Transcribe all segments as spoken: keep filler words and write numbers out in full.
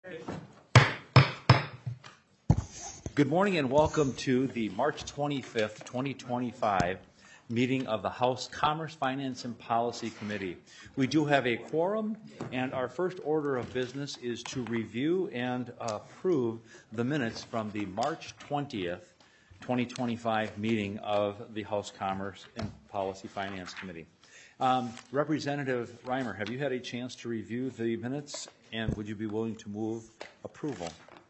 Good morning and welcome to the March twenty-fifth, twenty twenty-five meeting of the House Commerce, Finance, and Policy Committee. We do have a quorum, and our first order of business is to review and approve the minutes from the March twentieth, twenty twenty-five meeting of the House Commerce and Policy Finance Committee. Um, Representative Reimer, have you had a chance to review the minutes, and would you be willing to move approval?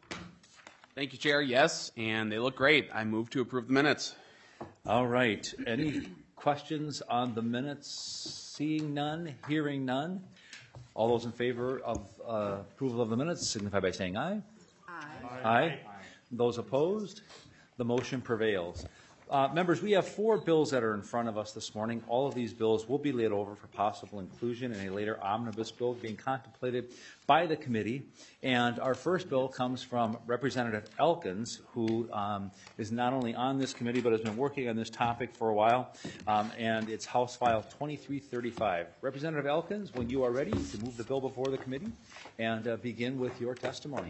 Thank you, Chair. Yes, and they look great. I move to approve the minutes. All right. Any questions on the minutes? Seeing none, hearing none. All those in favor of uh, approval of the minutes signify by saying aye. Aye. Aye. Aye. Those opposed? The motion prevails. Uh, members, we have four bills that are in front of us this morning. All of these bills will be laid over for possible inclusion in a later omnibus bill being contemplated by the committee. And our first bill comes from Representative Elkins, who um, is not only on this committee but has been working on this topic for a while. Um, and it's House File twenty-three thirty-five. Representative Elkins, when you are ready to move the bill before the committee and uh, begin with your testimony.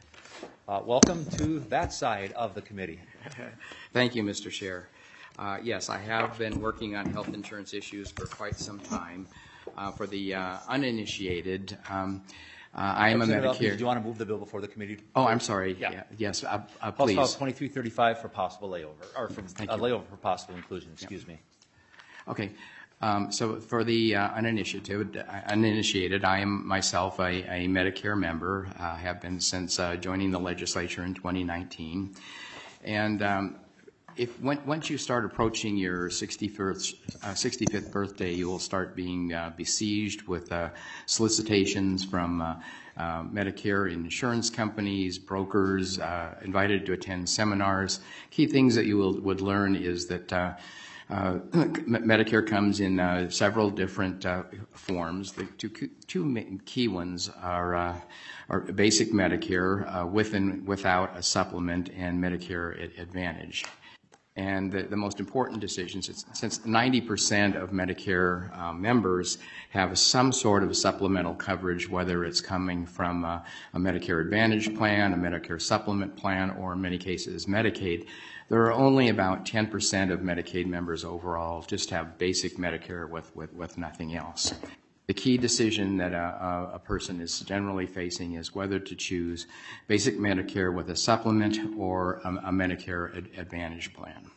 Uh, welcome to that side of the committee. Thank you, Mister Chair. Uh, yes, I have been working on health insurance issues for quite some time. Uh, for the uh, uninitiated, um, uh, I am a Medicare. Do you want to move the bill before the committee? Oh, I'm sorry. Yeah. Yeah. Yes, uh, uh, House please. File twenty-three thirty-five for possible layover, or for Thank uh, you. layover for possible inclusion. Excuse Yeah. me. Okay. Um, so for the uh, uninitiated, uninitiated, I am myself a, a Medicare member. I uh, have been since uh, joining the legislature in twenty nineteen. And um, if when, once you start approaching your sixty-fifth, uh, sixty-fifth birthday, you will start being uh, besieged with uh, solicitations from uh, uh, Medicare insurance companies, brokers, uh, invited to attend seminars. Key things that you will, would learn is that uh, Uh, Medicare comes in uh, several different uh, forms. The two, two key ones are, uh, are basic Medicare uh, with and without a supplement and Medicare Advantage. And the, the most important decision, since, since ninety percent of Medicare uh, members have some sort of supplemental coverage, whether it's coming from a, a Medicare Advantage plan, a Medicare supplement plan, or in many cases Medicaid, there are only about ten percent of Medicaid members overall just have basic Medicare with, with, with nothing else. The key decision that a, a person is generally facing is whether to choose basic Medicare with a supplement or a, a Medicare Ad Advantage plan.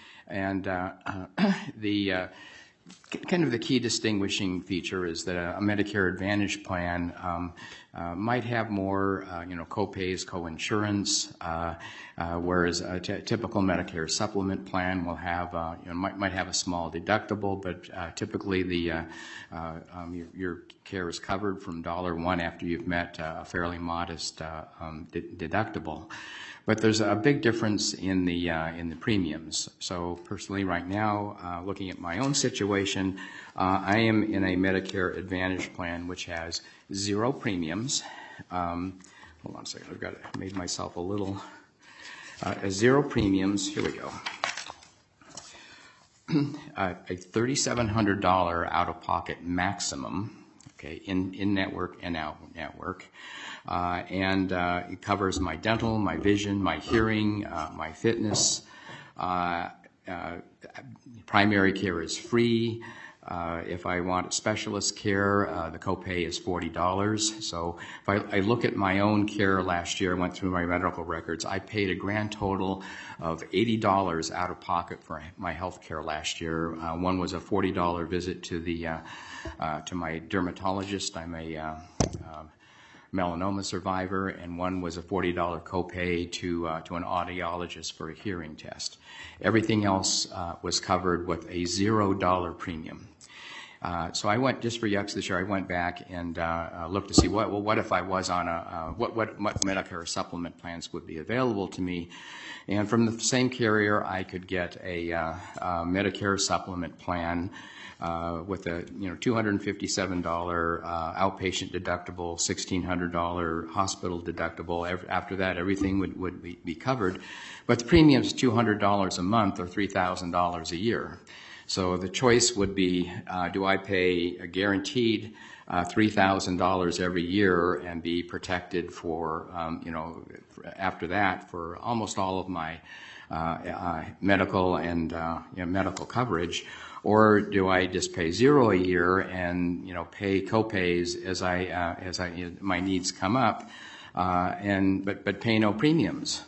And uh, uh, the uh, kind of the key distinguishing feature is that a, a Medicare Advantage plan um, uh, might have more, uh, you know, co-pays, co-insurance, uh, uh, whereas a t typical Medicare supplement plan will have, uh, you know, might, might have a small deductible, but uh, typically the uh, uh, um, your, your care is covered from dollar one after you've met uh, a fairly modest uh, um, de deductible. But there's a big difference in the uh, in the premiums. So personally, right now, uh, looking at my own situation, uh, I am in a Medicare Advantage plan which has zero premiums. Um, hold on a second. I've got it, made myself a little uh, zero premiums. Here we go. uh, a thirty-seven hundred dollar out-of-pocket maximum. Okay, in in network and out network. Uh, and uh, it covers my dental, my vision, my hearing, uh, my fitness. Uh, uh, primary care is free. Uh, if I want specialist care, uh, the copay is forty dollars. So if I, I look at my own care last year, I went through my medical records, I paid a grand total of eighty dollars out of pocket for my health care last year. Uh, one was a forty dollar visit to the uh, uh, to my dermatologist. I'm a uh, uh, melanoma survivor, and one was a forty dollar copay to uh, to an audiologist for a hearing test. Everything else uh, was covered with a zero dollar premium. Uh, so I went, just for yucks this year, I went back and uh, uh, looked to see what, well, what if I was on a, uh, what, what, what Medicare supplement plans would be available to me. And from the same carrier, I could get a, uh, a Medicare supplement plan uh, with a, you know, two hundred fifty-seven dollar uh, outpatient deductible, sixteen hundred dollar hospital deductible. After that, everything would, would be, be covered. But the premium's two hundred dollars a month or three thousand dollars a year. So the choice would be, uh, do I pay a guaranteed uh, three thousand dollars every year and be protected for, um, you know, after that for almost all of my uh, uh, medical and uh, you know, medical coverage? Or do I just pay zero a year and, you know, pay co-pays as I, uh, as I, you know, my needs come up, uh, and, but, but pay no premiums?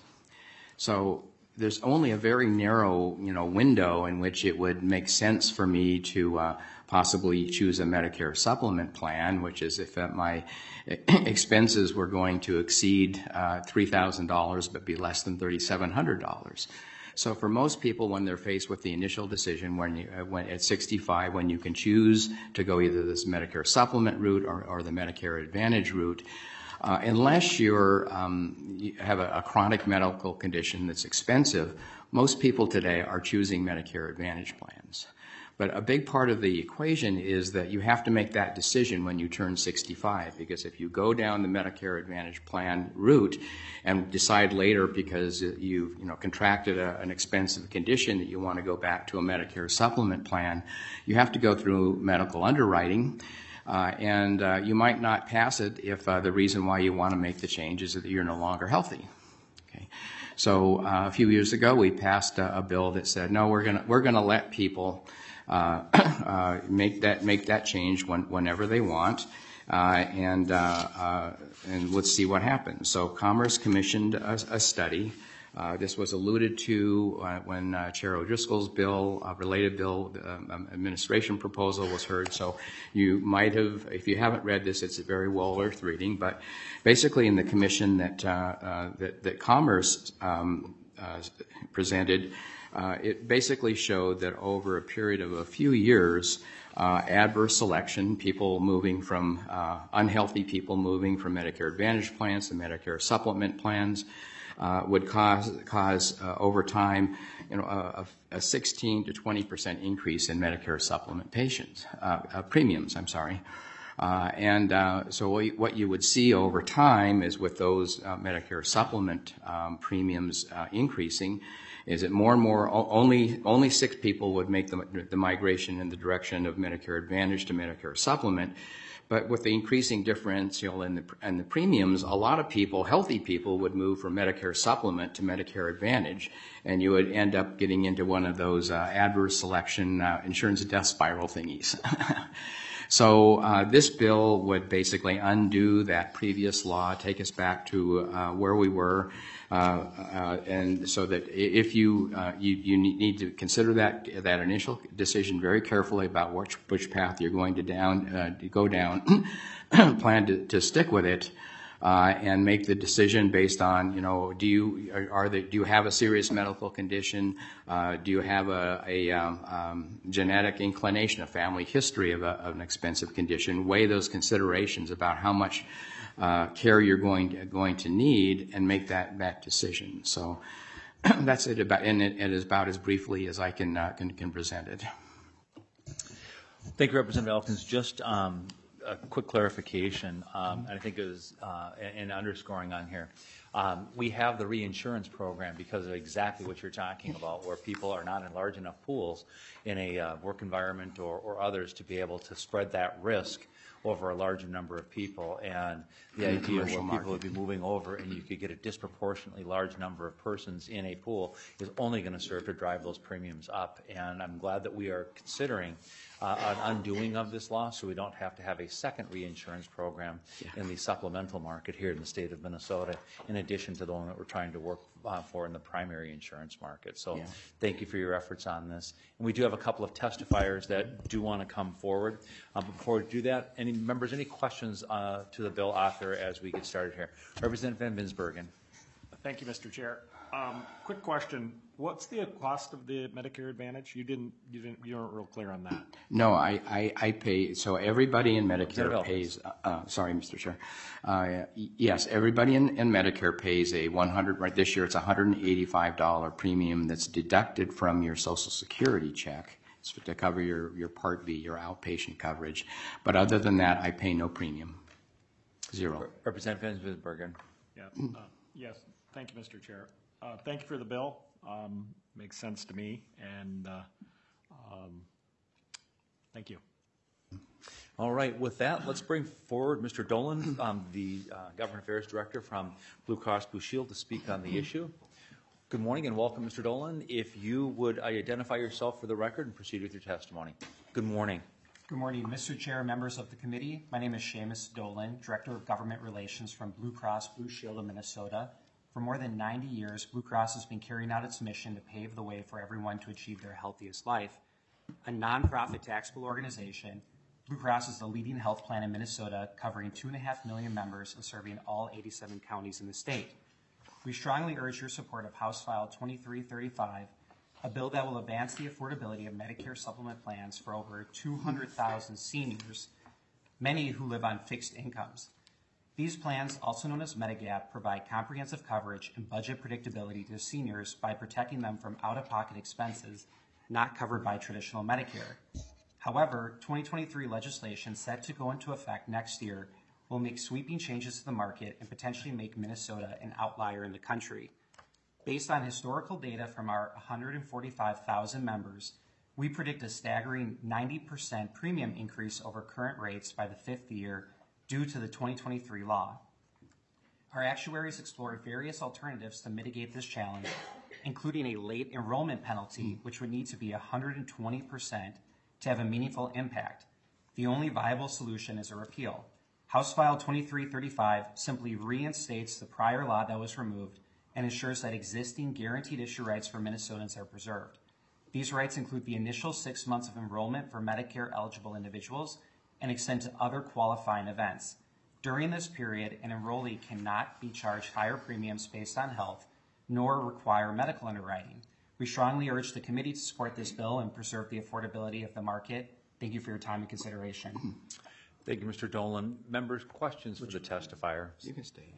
So there's only a very narrow, you know, window in which it would make sense for me to, uh, possibly choose a Medicare supplement plan, which is if uh, my expenses were going to exceed, uh, three thousand dollars but be less than three thousand seven hundred dollars. So for most people, when they're faced with the initial decision, when, you, uh, when at sixty-five, when you can choose to go either this Medicare supplement route or, or the Medicare Advantage route, uh, unless you're, um, you have a, a chronic medical condition that's expensive, most people today are choosing Medicare Advantage plans. But a big part of the equation is that you have to make that decision when you turn sixty-five, because if you go down the Medicare Advantage plan route and decide later because you've you know, contracted a, an expensive condition that you want to go back to a Medicare supplement plan, you have to go through medical underwriting. Uh, and uh, you might not pass it if uh, the reason why you want to make the change is that you're no longer healthy. Okay. So uh, a few years ago, we passed a, a bill that said, no, we're going we're going to let people Uh, uh, make that make that change when, whenever they want, uh, and uh, uh, and let's see what happens. So Commerce commissioned a, a study. Uh, this was alluded to uh, when uh, Chair O'Driscoll's bill, uh, related bill, um, administration proposal was heard. So you might have, if you haven't read this, it's very well worth reading. But basically, in the commission that uh, uh, that, that Commerce um, uh, presented. Uh, it basically showed that over a period of a few years, uh, adverse selection, people moving from, uh, unhealthy people moving from Medicare Advantage plans to Medicare supplement plans, uh, would cause, cause uh, over time, you know, a, a sixteen to twenty percent increase in Medicare supplement patients, uh, uh, premiums, I'm sorry. Uh, and uh, so what you would see over time is with those uh, Medicare supplement um, premiums uh, increasing, is that more and more only only six people would make the, the migration in the direction of Medicare Advantage to Medicare Supplement. But with the increasing differential in the, in the premiums, a lot of people, healthy people, would move from Medicare Supplement to Medicare Advantage, and you would end up getting into one of those uh, adverse selection uh, insurance death spiral thingies. So uh, this bill would basically undo that previous law, take us back to uh, where we were, uh, uh, and so that if you, uh, you you need to consider that that initial decision very carefully about which which path you're going to down uh, to go down, plan to, to stick with it. Uh, and make the decision based on, you know, do you are, are the, do you have a serious medical condition? Uh, do you have a, a um, um, genetic inclination, a family history of, a, of an expensive condition? Weigh those considerations about how much uh, care you're going to, going to need, and make that that decision. So that's it about, and it, it is about as briefly as I can uh, can, can present it. Thank you, Representative Elkins. Just um, a quick clarification, um, and I think it was uh, and underscoring on here. Um, we have the reinsurance program because of exactly what you're talking about, where people are not in large enough pools in a uh, work environment or, or others to be able to spread that risk over a larger number of people. And the in idea the where people market. would be moving over and you could get a disproportionately large number of persons in a pool is only going to serve to drive those premiums up. And I'm glad that we are considering Uh, an undoing of this law, so we don't have to have a second reinsurance program yeah. in the supplemental market here in the state of Minnesota, in addition to the one that we're trying to work uh, for in the primary insurance market. So yeah. thank you for your efforts on this. And we do have a couple of testifiers that do want to come forward. Uh, before we do that, any members, any questions uh, to the bill author as we get started here? Representative Van Binsbergen. Thank you, Mister Chair. Um, quick question: what's the cost of the Medicare Advantage? You didn't, you didn't, you weren't real clear on that. No, I, I, I pay. So everybody in Medicare pays. Uh, uh, sorry, Mister Chair. Uh, yes, everybody in, in Medicare pays a one hundred. Right this year, it's a one hundred eighty-five dollars premium that's deducted from your Social Security check. It's to cover your your Part B, your outpatient coverage. But other than that, I pay no premium. Zero. Representative Van Binsbergen. Yeah. Uh, yes. Thank you, Mister Chair. Uh, thank you for the bill. Um, makes sense to me, and uh, um, thank you. All right, with that, let's bring forward Mister Dolan, um, the uh, Government Affairs Director from Blue Cross Blue Shield, to speak on the issue. Good morning and welcome, Mister Dolan. If you would identify yourself for the record and proceed with your testimony. Good morning. Good morning, Mister Chair, members of the committee. My name is Seamus Dolan, Director of Government Relations from Blue Cross Blue Shield of Minnesota. For more than ninety years, Blue Cross has been carrying out its mission to pave the way for everyone to achieve their healthiest life. A nonprofit taxable organization, Blue Cross is the leading health plan in Minnesota, covering two and a half million members and serving all eighty-seven counties in the state. We strongly urge your support of House File twenty-three thirty-five, a bill that will advance the affordability of Medicare supplement plans for over two hundred thousand seniors, many who live on fixed incomes. These plans, also known as Medigap, provide comprehensive coverage and budget predictability to seniors by protecting them from out-of-pocket expenses not covered by traditional Medicare. However, twenty twenty-three legislation set to go into effect next year will make sweeping changes to the market and potentially make Minnesota an outlier in the country. Based on historical data from our one hundred forty-five thousand members, we predict a staggering ninety percent premium increase over current rates by the fifth year due to the twenty twenty-three law. Our actuaries explored various alternatives to mitigate this challenge, including a late enrollment penalty, which would need to be one hundred twenty percent to have a meaningful impact. The only viable solution is a repeal. House File twenty-three thirty-five simply reinstates the prior law that was removed and ensures that existing guaranteed issue rights for Minnesotans are preserved. These rights include the initial six months of enrollment for Medicare-eligible individuals and extend to other qualifying events. During this period, an enrollee cannot be charged higher premiums based on health, nor require medical underwriting. We strongly urge the committee to support this bill and preserve the affordability of the market. Thank you for your time and consideration. Thank you, Mister Dolan. Members, questions for the testifier? You can stay.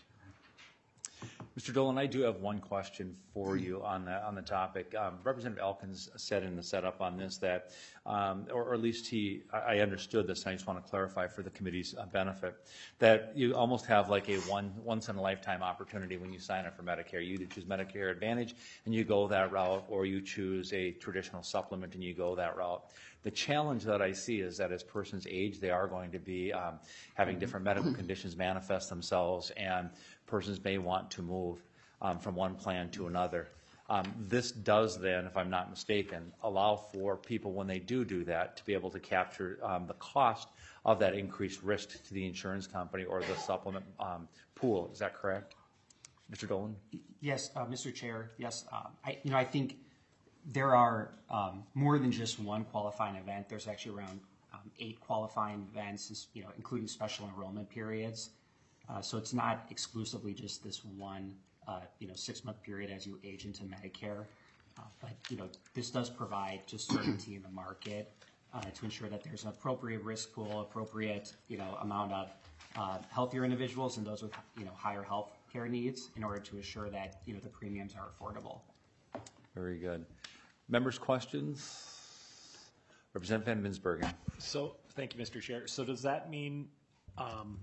Mister Dolan, I do have one question for you on the, on the topic. Um, Representative Elkins said in the setup on this that, um, or, or at least he, I, I understood this, and I just want to clarify for the committee's uh, benefit, that you almost have like a one, once in a lifetime opportunity when you sign up for Medicare. You either choose Medicare Advantage and you go that route, or you choose a traditional supplement and you go that route. The challenge that I see is that as persons age, they are going to be um, having different medical conditions manifest themselves, and persons may want to move um, from one plan to another. Um, this does then, if I'm not mistaken, allow for people when they do do that to be able to capture um, the cost of that increased risk to the insurance company or the supplement um, pool. Is that correct, Mister Dolan? Yes, uh, Mister Chair. Yes, um, I, you know, I think there are um, more than just one qualifying event. There's actually around um, eight qualifying events, you know, including special enrollment periods. Uh, so it's not exclusively just this one, uh, you know, six-month period as you age into Medicare. Uh, but, you know, this does provide just certainty in the market uh, to ensure that there's an appropriate risk pool, appropriate, you know, amount of uh, healthier individuals and those with, you know, higher health care needs in order to assure that, you know, the premiums are affordable. Very good. Members' questions? Representative Van Binsbergen. So, thank you, Mister Chair. So does that mean um,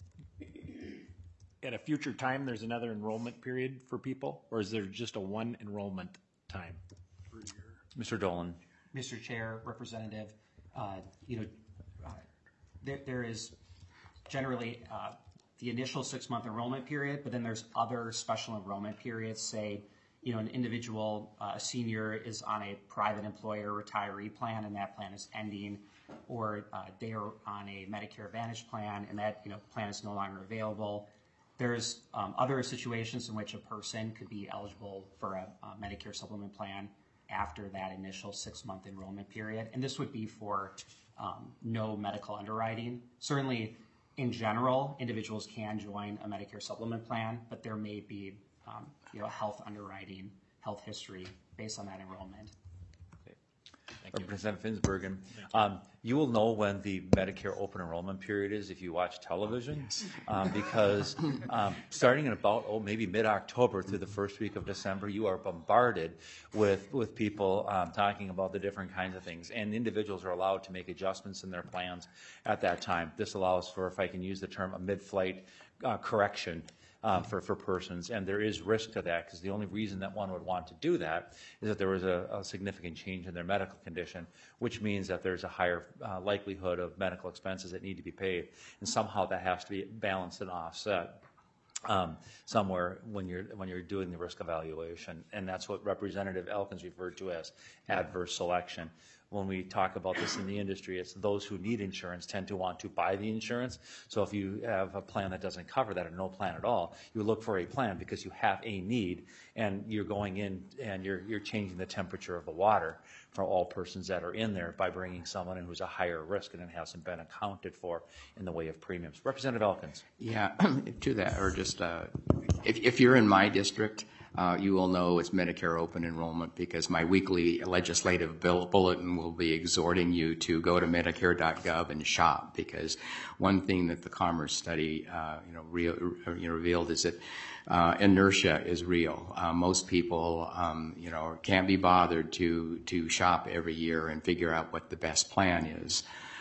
at a future time there's another enrollment period for people, or is there just a one enrollment time per year? Mister Dolan. Mister Chair, Representative, uh, you know, uh, there, there is generally uh, the initial six-month enrollment period, but then there's other special enrollment periods. Say, you know, an individual, uh, a senior is on a private employer retiree plan, and that plan is ending, or uh, they are on a Medicare Advantage plan, and that, you know, plan is no longer available. There's um, other situations in which a person could be eligible for a, a Medicare supplement plan after that initial six-month enrollment period, and this would be for um, no medical underwriting. Certainly, in general, individuals can join a Medicare supplement plan, but there may be um, you know, health underwriting, health history based on that enrollment. Representative Finsbergen, um, you will know when the Medicare open enrollment period is if you watch television, um, because um, starting in about, oh, maybe mid-October through the first week of December, you are bombarded with, with people um, talking about the different kinds of things, and individuals are allowed to make adjustments in their plans at that time. This allows for, if I can use the term, a mid-flight uh, correction uh, for, for persons, and there is risk to that, because the only reason that one would want to do that is that there was a, a significant change in their medical condition, which means that there's a higher uh, likelihood of medical expenses that need to be paid, and somehow that has to be balanced and offset um, somewhere when you're when you're doing the risk evaluation, and that's what Representative Elkins referred to as adverse selection. When we talk about this in the industry, it's those who need insurance tend to want to buy the insurance. So if you have a plan that doesn't cover that, or no plan at all, you look for a plan because you have a need, and you're going in and you're you're changing the temperature of the water for all persons that are in there by bringing someone in who's a higher risk and it hasn't been accounted for in the way of premiums. Representative Elkins. Yeah, to that, or just uh, if if you're in my district, Uh, you will know it's Medicare open enrollment, because my weekly legislative bill bulletin will be exhorting you to go to medicare dot gov and shop, because one thing that the Commerce study uh, you know, re- you know, revealed is that uh, inertia is real. Uh, most people um, you know, can't be bothered to to shop every year and figure out what the best plan is.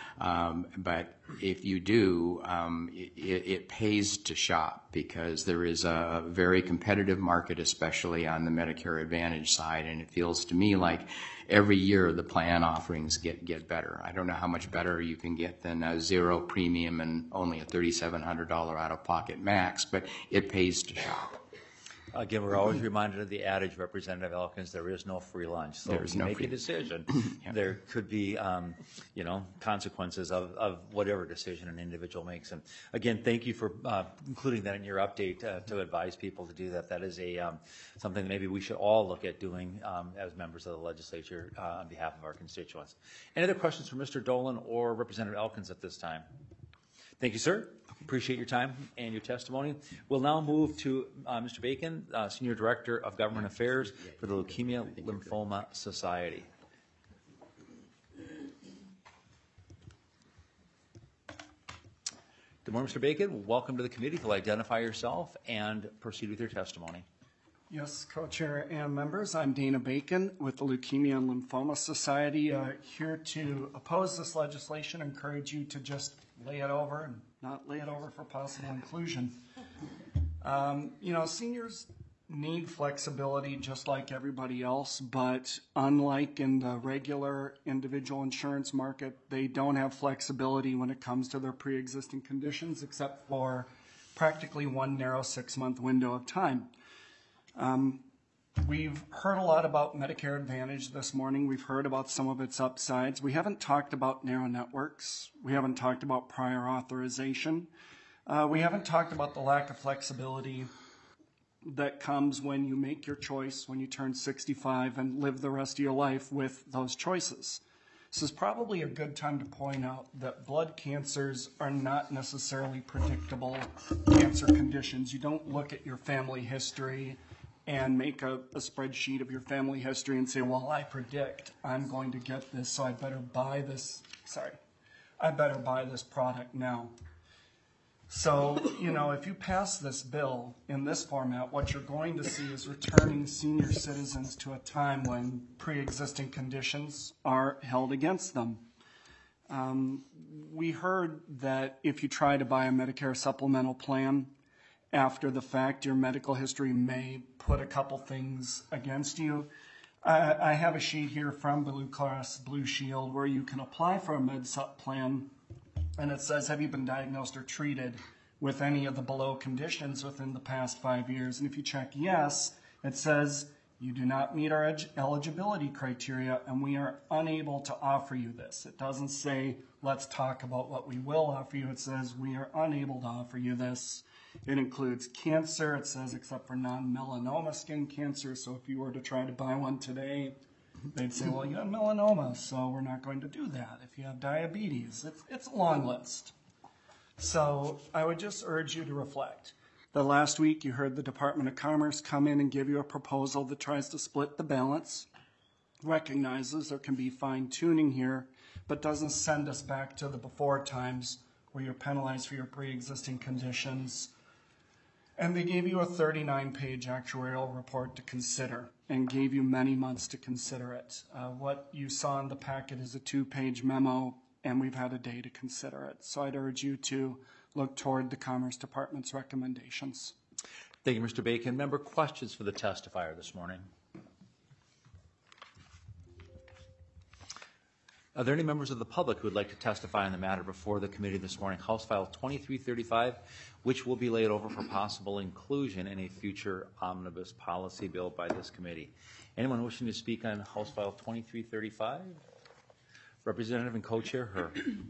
Um, but if you do, um, it, it pays to shop, because there is a very competitive market, especially on the Medicare Advantage side, and it feels to me like every year the plan offerings get, get better. I don't know how much better you can get than a zero premium and only a thirty-seven hundred dollars out-of-pocket max, but it pays to shop. Again, we're always reminded of the adage, Representative Elkins, there is no free lunch. So There if is you no make free- a decision, there could be, um, you know, consequences of, of whatever decision an individual makes. And again, thank you for uh, including that in your update uh, to advise people to do that. That is a um, something that maybe we should all look at doing um, as members of the legislature uh, on behalf of our constituents. Any other questions for Mister Dolan or Representative Elkins at this time? Thank you, sir. Appreciate your time and your testimony. We'll now move to uh, Mister Bacon, uh, Senior Director of Government Affairs for the Leukemia Lymphoma Society. Good morning, Mister Bacon. Welcome to the committee. You'll identify yourself and proceed with your testimony. Yes, Co-Chair and members, I'm Dana Bacon with the Leukemia and Lymphoma Society, uh, here to oppose this legislation, encourage you to just lay it over and not lay it over for possible inclusion. Um, you know, seniors need flexibility just like everybody else, but unlike in the regular individual insurance market, they don't have flexibility when it comes to their pre-existing conditions, except for practically one narrow six-month window of time. Um, we've heard a lot about Medicare Advantage this morning. We've heard about some of its upsides. We haven't talked about narrow networks. We haven't talked about prior authorization. Uh, we haven't talked about the lack of flexibility that comes when you make your choice, when you turn sixty-five and live the rest of your life with those choices. This is probably a good time to point out that blood cancers are not necessarily predictable cancer conditions. You don't look at your family history and make a, a spreadsheet of your family history and say, well, I predict I'm going to get this, so I better buy this, sorry, I better buy this product now. So, you know, if you pass this bill in this format, what you're going to see is returning senior citizens to a time when pre-existing conditions are held against them. Um, we heard that if you try to buy a Medicare supplemental plan, after the fact, your medical history may put a couple things against you. I, I have a sheet here from Blue Cross Blue Shield where you can apply for a MedSup plan, and it says, have you been diagnosed or treated with any of the below conditions within the past five years? And if you check yes, it says you do not meet our ed- eligibility criteria and we are unable to offer you this. It doesn't say, let's talk about what we will offer you. It says we are unable to offer you this. It includes cancer. It says except for non-melanoma skin cancer. So if you were to try to buy one today, they'd say, well, you have melanoma, so we're not going to do that. If you have diabetes, it's, it's a long list. So I would just urge you to reflect. The last week you heard the Department of Commerce come in and give you a proposal that tries to split the balance, recognizes there can be fine-tuning here, but doesn't send us back to the before times where you're penalized for your pre-existing conditions. And they gave you a thirty-nine page actuarial report to consider and gave you many months to consider it. Uh, what you saw in the packet is a two page memo, and we've had a day to consider it. So I'd urge you to look toward the Commerce Department's recommendations. Thank you, Mister Bacon. Member questions for the testifier this morning? Are there any members of the public who would like to testify on the matter before the committee this morning? House File twenty-three thirty-five, which will be laid over for possible inclusion in a future omnibus policy bill by this committee. Anyone wishing to speak on House File twenty-three thirty-five? Representative and Co-Chair Herr.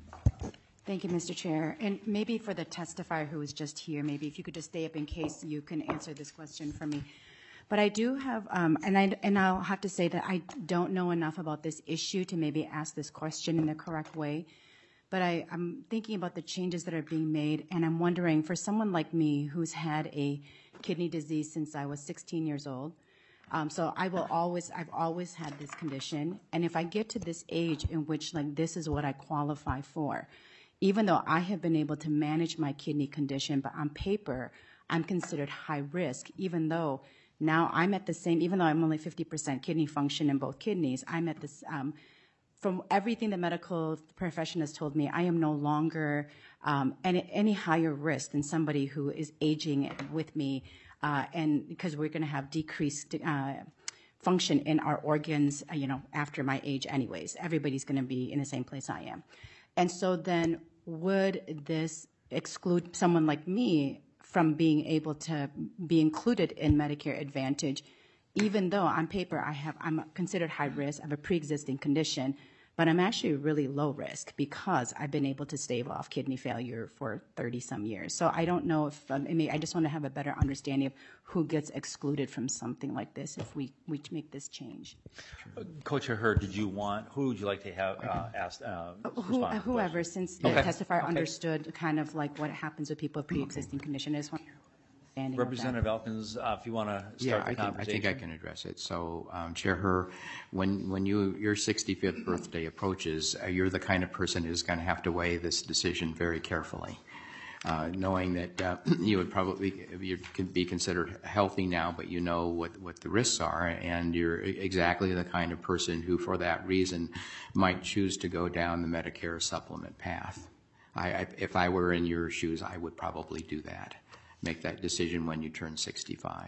Thank you, Mister Chair. And maybe for the testifier who was just here, maybe if you could just stay up in case you can answer this question for me. But I do have, um, and, I, and I'll have to say that I don't know enough about this issue to maybe ask this question in the correct way. But I, I'm thinking about the changes that are being made, and I'm wondering, for someone like me who's had a kidney disease since I was sixteen years old, um, so I will always, I've always had this condition, and if I get to this age in which, like, this is what I qualify for, even though I have been able to manage my kidney condition, but on paper, I'm considered high risk, even though now I'm at the same, even though I'm only fifty percent kidney function in both kidneys, I'm at this, um, from everything the medical profession has told me, I am no longer um, any, any higher risk than somebody who is aging with me, uh, and because we're going to have decreased uh, function in our organs, uh, you know, after my age anyways. Everybody's going to be in the same place I am. And so then would this exclude someone like me from being able to be included in Medicare Advantage, even though on paper I have, I'm considered high risk, I have a pre-existing condition, but I'm actually really low risk because I've been able to stave off kidney failure for thirty some years. So I don't know if, um, I mean, I just want to have a better understanding of who gets excluded from something like this if we, we make this change. Co-Chair Herr, did you want, who would you like to have uh, asked? Uh, Who, respond to the whoever, question? since the Okay. testifier Okay. understood kind of like what happens with people with pre-existing condition. I just want understanding of that. Representative Elkins, uh, if you want to Yeah, start the I think, I conversation. think I can address it. So, um, Chair Herr, when, when you, your sixty-fifth birthday approaches, uh, you're the kind of person who's going to have to weigh this decision very carefully, uh, knowing that uh, you would probably, you could be considered healthy now, but you know what, what the risks are, and you're exactly the kind of person who, for that reason, might choose to go down the Medicare supplement path. I, I, if I were in your shoes, I would probably do that. Make that decision when you turn sixty-five.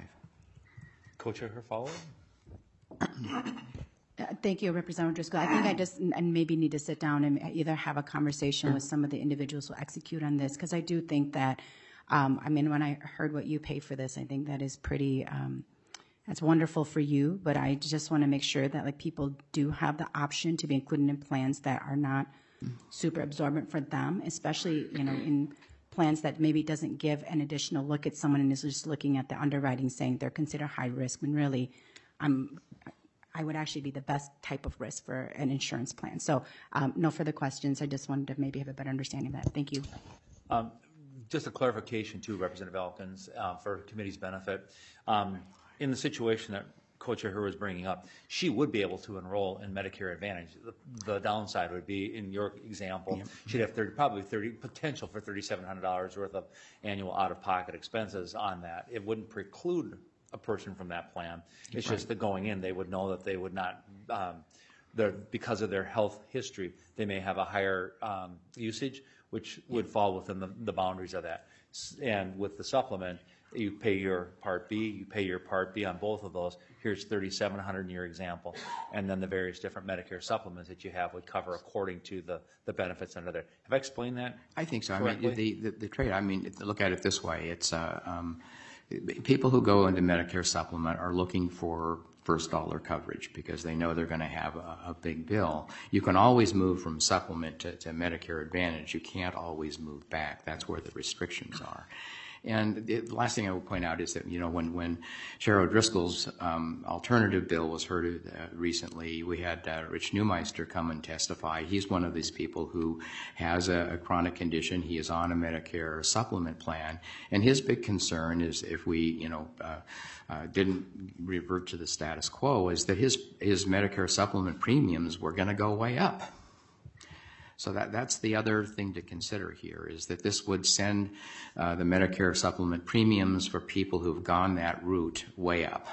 Co-Chair Herr, follow? Uh, Thank you, Representative Driscoll. I think I just and maybe need to sit down and either have a conversation with some of the individuals who execute on this, because I do think that, um, I mean, when I heard what you pay for this, I think that is pretty, um, that's wonderful for you, but I just want to make sure that like people do have the option to be included in plans that are not super absorbent for them, especially, you know, in plans that maybe doesn't give an additional look at someone and is just looking at the underwriting saying they're considered high risk when really I'm, I would actually be the best type of risk for an insurance plan. So um, no further questions. I just wanted to maybe have a better understanding of that. Thank you. Um, just a clarification too, Representative Elkins, uh, for committee's benefit. Um, in the situation that Co-Chair Herr was bringing up, she would be able to enroll in Medicare Advantage. The, the downside would be, in your example, yep. she'd have thirty, probably thirty potential for thirty-seven hundred dollars worth of annual out-of-pocket expenses on that. It wouldn't preclude a person from that plan. It's right. just that going in, they would know that they would not, um, because of their health history, they may have a higher um, usage, which would yeah. fall within the, the boundaries of that. And with the supplement, you pay your Part B, you pay your Part B on both of those. Here's thirty-seven hundred in your example, and then the various different Medicare supplements that you have would cover according to the, the benefits under there. Have I explained that? I think so. correctly? I mean, the, the, the trade, I mean, look at it this way. It's uh, um, people who go into Medicare supplement are looking for first dollar coverage because they know they're going to have a, a big bill. You can always move from supplement to, to Medicare Advantage. You can't always move back. That's where the restrictions are. And the last thing I will point out is that, you know, when, when Chair O'Driscoll's um, alternative bill was heard uh, recently, we had uh, Rich Neumeister come and testify. He's one of these people who has a, a chronic condition. He is on a Medicare supplement plan. And his big concern is if we, you know, uh, uh, didn't revert to the status quo, is that his, his Medicare supplement premiums were going to go way up. So that, that's the other thing to consider here, is that this would send uh, the Medicare supplement premiums for people who've gone that route way up.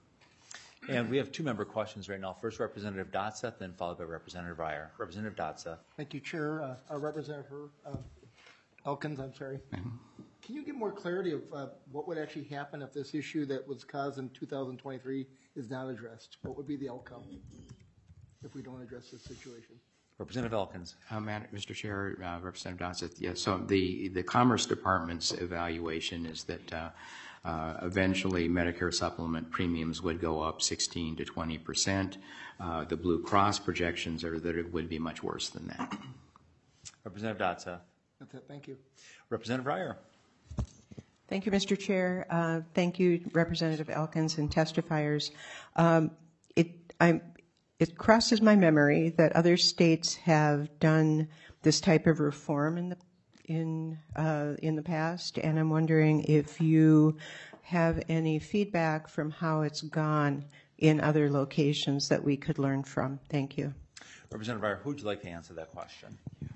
And we have two member questions right now. First, Representative Dotseth, then followed by Representative Ryer. Representative Dotseth. Thank you, Chair. Uh, uh, Representative uh, Elkins, I'm sorry. Mm-hmm. can you give more clarity of uh, what would actually happen if this issue that was caused in two thousand twenty-three is not addressed? What would be the outcome if we don't address this situation? Representative Elkins. Uh, Madam- Mister Chair, uh, Representative Dossett, yes, so the, the Commerce Department's evaluation is that uh, uh, eventually Medicare supplement premiums would go up sixteen to twenty percent. Uh, the Blue Cross projections are that it would be much worse than that. Representative Dotsa. That's it. Thank you. Representative Ryer. Thank you, Mister Chair. Uh, thank you, Representative Elkins and testifiers. Um, it, I'm, it crosses my memory that other states have done this type of reform in the in uh, in the past, and I'm wondering if you have any feedback from how it's gone in other locations that we could learn from. Thank you. Representative Ryer, who would you like to answer that question?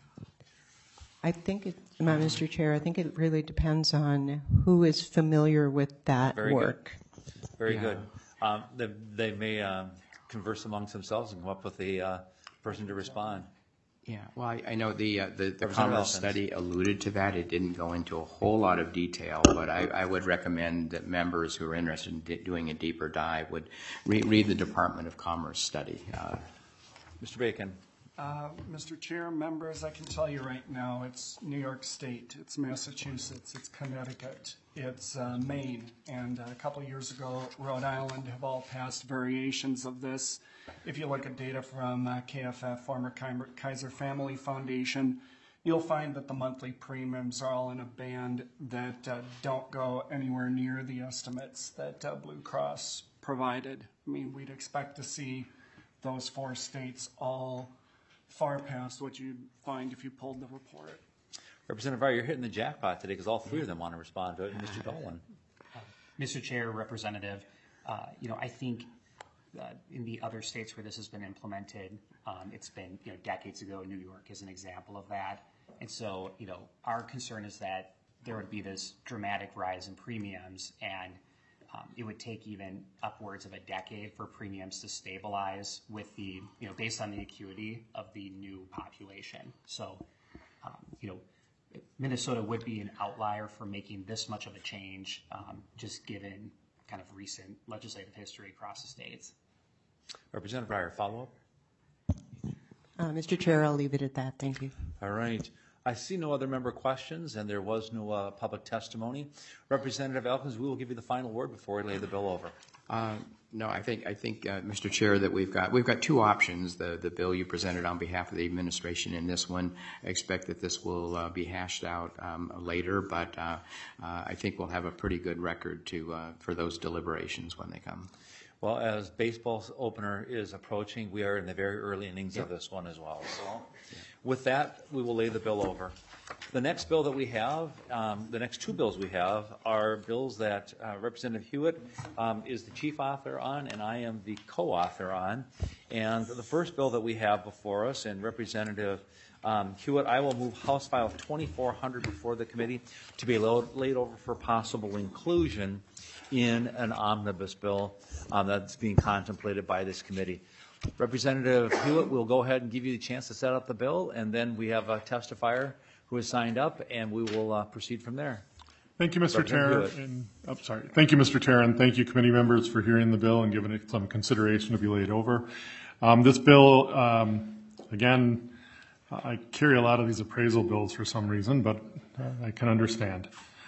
I think it, Mister Chair, I think it really depends on who is familiar with that Very work. Good. Very Yeah. good. Um, they, they may um, converse amongst themselves and come up with a uh, person to respond. Yeah, well, I, I know the, uh, the, the Representative Commerce Elkins. study alluded to that. It didn't go into a whole lot of detail, but I, I would recommend that members who are interested in di- doing a deeper dive would re- read the Department of Commerce study. Uh, Mister Bacon. Uh, Mister Chair, members, I can tell you right now, it's New York State, it's Massachusetts, it's Connecticut, it's uh, Maine, and a couple of years ago, Rhode Island have all passed variations of this. If you look at data from uh, K F F, former Kaiser Family Foundation, you'll find that the monthly premiums are all in a band that uh, don't go anywhere near the estimates that uh, Blue Cross provided. I mean, we'd expect to see those four states all far past what you'd find if you pulled the report. Representative Ryer, you're hitting the jackpot today because all three of them want to respond to it. And Mister Dolan. Mister Chair, Representative, uh, you know, I think uh, in the other states where this has been implemented, um, it's been, you know, decades ago. New York is an example of that. And so, you know, our concern is that there would be this dramatic rise in premiums, and um, it would take even upwards of a decade for premiums to stabilize with the, you know, based on the acuity of the new population. So, um, you know, Minnesota would be an outlier for making this much of a change, um, just given kind of recent legislative history across the states. Representative Ryer, follow up? Uh, Mister Chair, I'll leave it at that. Thank you. All right. I see no other member questions, and there was no uh, public testimony. Representative Elkins, we will give you the final word before we lay the bill over. Uh, no, I think, I think, uh, Mister Chair, that we've got, we've got two options. The, the bill you presented on behalf of the administration in this one. I expect that this will uh, be hashed out um, later, but uh, uh, I think we'll have a pretty good record to, uh, for those deliberations when they come. Well, as baseball's opener is approaching, we are in the very early innings Yep. of this one as well. So with that, we will lay the bill over. The next bill that we have, um, the next two bills we have are bills that uh, Representative Hewitt um, is the chief author on, and I am the co-author on. And the first bill that we have before us, and Representative um, Hewitt, I will move House File twenty-four hundred before the committee to be lo- laid over for possible inclusion in an omnibus bill um, that's being contemplated by this committee. Representative Hewitt will go ahead and give you the chance to set up the bill, and then we have a testifier who has signed up, and we will uh, proceed from there. Thank you, Mister Chair. Representative Hewitt. And, oh, sorry. Thank you, Mister Chair, and thank you, committee members, for hearing the bill and giving it some consideration to be laid over. Um, this bill, um, again, I carry a lot of these appraisal bills for some reason, but uh, I can understand.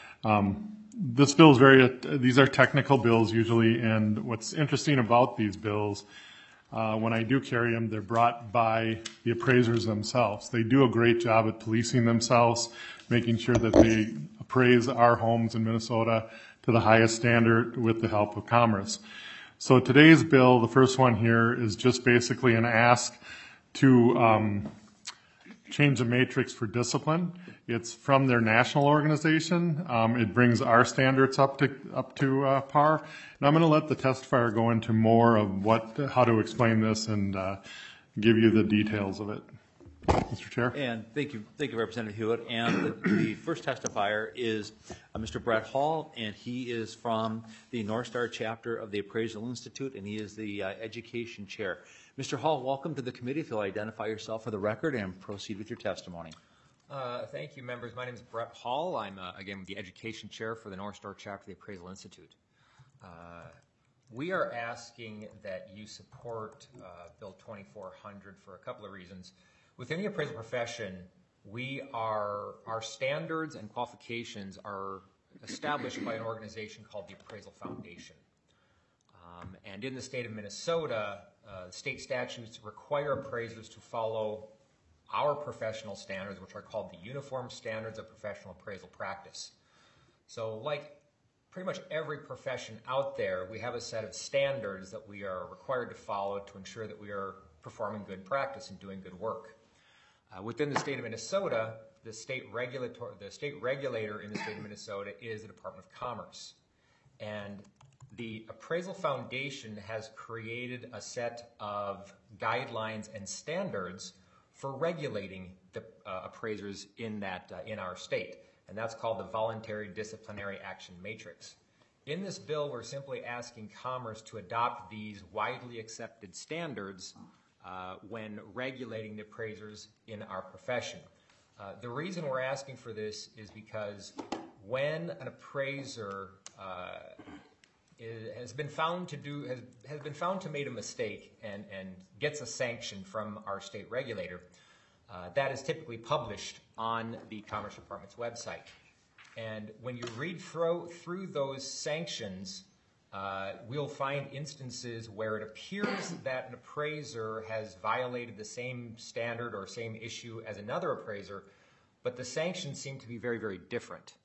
Um, This bill is very, uh, these are technical bills usually, and what's interesting about these bills, uh, when I do carry them, they're brought by the appraisers themselves. They do a great job at policing themselves, making sure that they appraise our homes in Minnesota to the highest standard with the help of Commerce. So today's bill, the first one here, is just basically an ask to um, change the matrix for discipline. It's from their national organization. Um, it brings our standards up to up to uh, par. And I'm going to let the testifier go into more of what, how to explain this and uh, give you the details of it. Mister Chair. And thank you, thank you, Representative Hewitt. And the, the first testifier is uh, Mister Brett Hall, and he is from the North Star chapter of the Appraisal Institute, and he is the uh, education chair. Mister Hall, welcome to the committee. If you'll identify yourself for the record and proceed with your testimony. Uh, thank you, members. My name is Brett Hall. I'm, uh, again, the Education Chair for the North Star Chapter of the Appraisal Institute. Uh, we are asking that you support uh, Bill twenty-four hundred for a couple of reasons. Within the appraisal profession, we are, our standards and qualifications are established by an organization called the Appraisal Foundation. Um, and in the state of Minnesota, uh, state statutes require appraisers to follow our professional standards, which are called the Uniform Standards of Professional Appraisal Practice. So like pretty much every profession out there, we have a set of standards that we are required to follow to ensure that we are performing good practice and doing good work. Uh, within the state of Minnesota, the state regulatory, the state regulator in the state of Minnesota is the Department of Commerce. And the Appraisal Foundation has created a set of guidelines and standards for regulating the uh, appraisers in that uh, in our state, and that's called the Voluntary Disciplinary Action Matrix. In this bill, we're simply asking Commerce to adopt these widely accepted standards uh, when regulating the appraisers in our profession. Uh, the reason we're asking for this is because when an appraiser uh, is, has been found to do has, has been found to make a mistake and, and gets a sanction from our state regulator, uh, that is typically published on the Commerce Department's website. And when you read through, through those sanctions, uh, we'll find instances where it appears that an appraiser has violated the same standard or same issue as another appraiser, but the sanctions seem to be very, very different.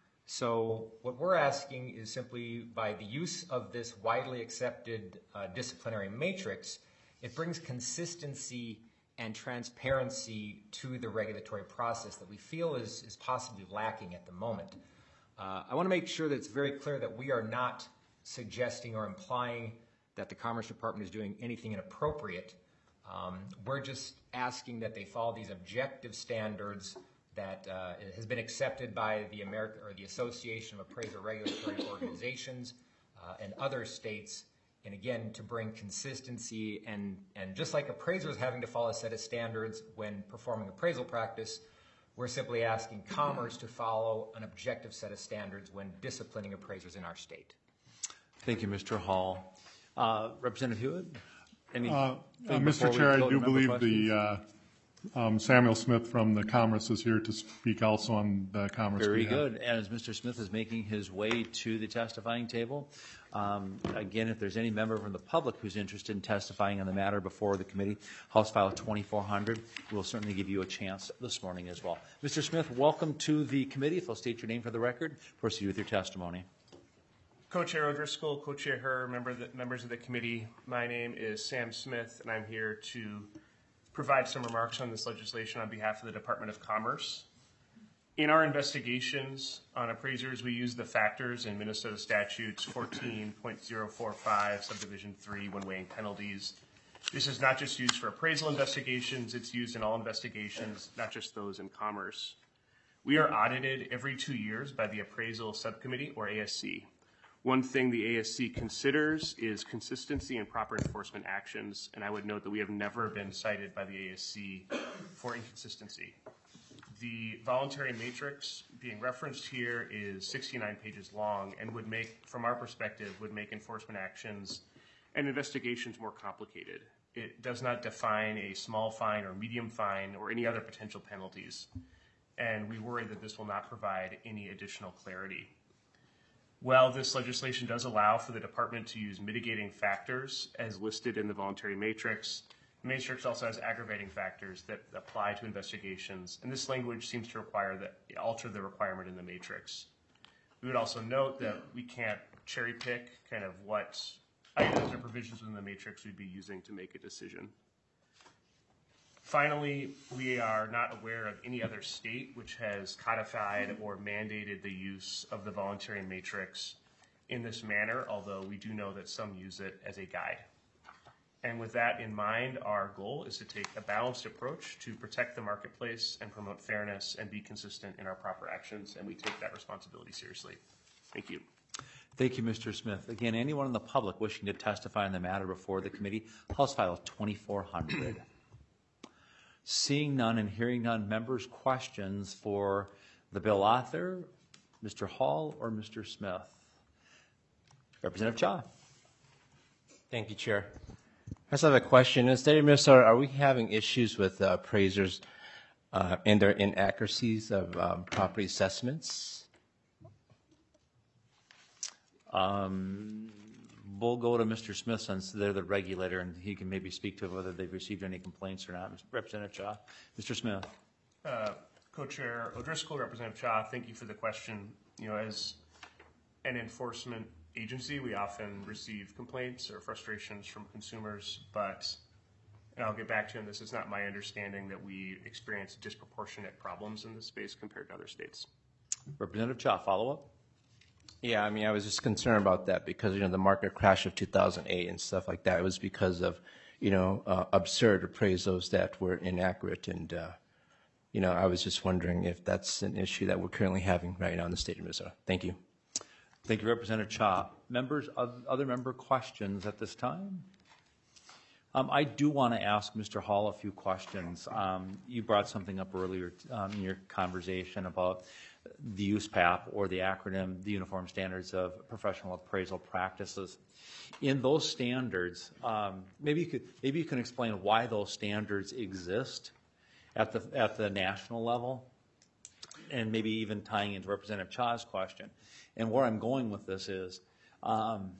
So what we're asking is simply by the use of this widely accepted uh, disciplinary matrix, it brings consistency and transparency to the regulatory process that we feel is, is possibly lacking at the moment. Uh, I want to make sure that it's very clear that we are not suggesting or implying that the Commerce Department is doing anything inappropriate. Um, we're just asking that they follow these objective standards that uh, has been accepted by the American or the Association of Appraiser Regulatory Organizations uh, and other states, and again to bring consistency and and just like appraisers having to follow a set of standards when performing appraisal practice, we're simply asking Commerce to follow an objective set of standards when disciplining appraisers in our state. Thank you, Mister Hall. Uh, Representative Hewitt? Any Uh, uh, Mister Chair, I do believe the uh, um, Samuel Smith from the Commerce is here to speak also on the Commerce Very behalf. good. And as Mister Smith is making his way to the testifying table, um, again, if there's any member from the public who's interested in testifying on the matter before the committee, House File twenty-four hundred, we'll certainly give you a chance this morning as well. Mister Smith, welcome to the committee. If you'll state your name for the record, proceed with your testimony. Co-Chair O'Driscoll, Co-Chair Herr, member of the, members of the committee, my name is Sam Smith, and I'm here to provide some remarks on this legislation on behalf of the Department of Commerce. In our investigations on appraisers, we use the factors in Minnesota statutes fourteen point oh four five, subdivision three, when weighing penalties. This is not just used for appraisal investigations, it's used in all investigations, not just those in commerce. We are audited every two years by the Appraisal Subcommittee, or A S C. One thing the A S C considers is consistency and proper enforcement actions, and I would note that we have never been cited by the A S C for inconsistency. The voluntary matrix being referenced here is sixty-nine pages long and would make, from our perspective, would make enforcement actions and investigations more complicated. It does not define a small fine or medium fine or any other potential penalties, and we worry that this will not provide any additional clarity. While this legislation does allow for the department to use mitigating factors as listed in the voluntary matrix, the matrix also has aggravating factors that apply to investigations, and this language seems to require that alter the requirement in the matrix. We would also note that we can't cherry pick kind of what items or provisions within the matrix we'd be using to make a decision. Finally, we are not aware of any other state which has codified or mandated the use of the voluntary matrix in this manner, although we do know that some use it as a guide. And with that in mind, our goal is to take a balanced approach to protect the marketplace and promote fairness and be consistent in our proper actions, and we take that responsibility seriously. Thank you. Thank you, Mister Smith. Again, anyone in the public wishing to testify on the matter before the committee, House File twenty-four hundred. Seeing none and hearing none, members' questions for the bill author, Mister Hall or Mister Smith? Representative Cha. Thank you, Chair. I just have a question. In the state of Minnesota, are we having issues with uh, appraisers uh, and their inaccuracies of um, property assessments? Um, we'll go to Mister Smith since they're the regulator, and he can maybe speak to whether they've received any complaints or not. Representative Cha. Mister Smith. Uh, Co-Chair O'Driscoll, Representative Cha, thank you for the question. You know, as an enforcement agency, we often receive complaints or frustrations from consumers, but, and I'll get back to you on this, it's not my understanding that we experience disproportionate problems in this space compared to other states. Representative Cha, follow up? Yeah, I mean, I was just concerned about that because, you know, the market crash of two thousand eight and stuff like that, it was because of, you know, uh, absurd appraisals that were inaccurate. And, uh, you know, I was just wondering if that's an issue that we're currently having right now in the state of Minnesota. Thank you. Thank you, Representative Cha. Members, other member questions at this time? Um, I do want to ask Mister Hall a few questions. Um, you brought something up earlier um, in your conversation about the U S P A P, or the acronym, the Uniform Standards of Professional Appraisal Practices. In those standards, um, maybe you could maybe you can explain why those standards exist at the at the national level, and maybe even tying into Representative Cha's question. And where I'm going with this is, um,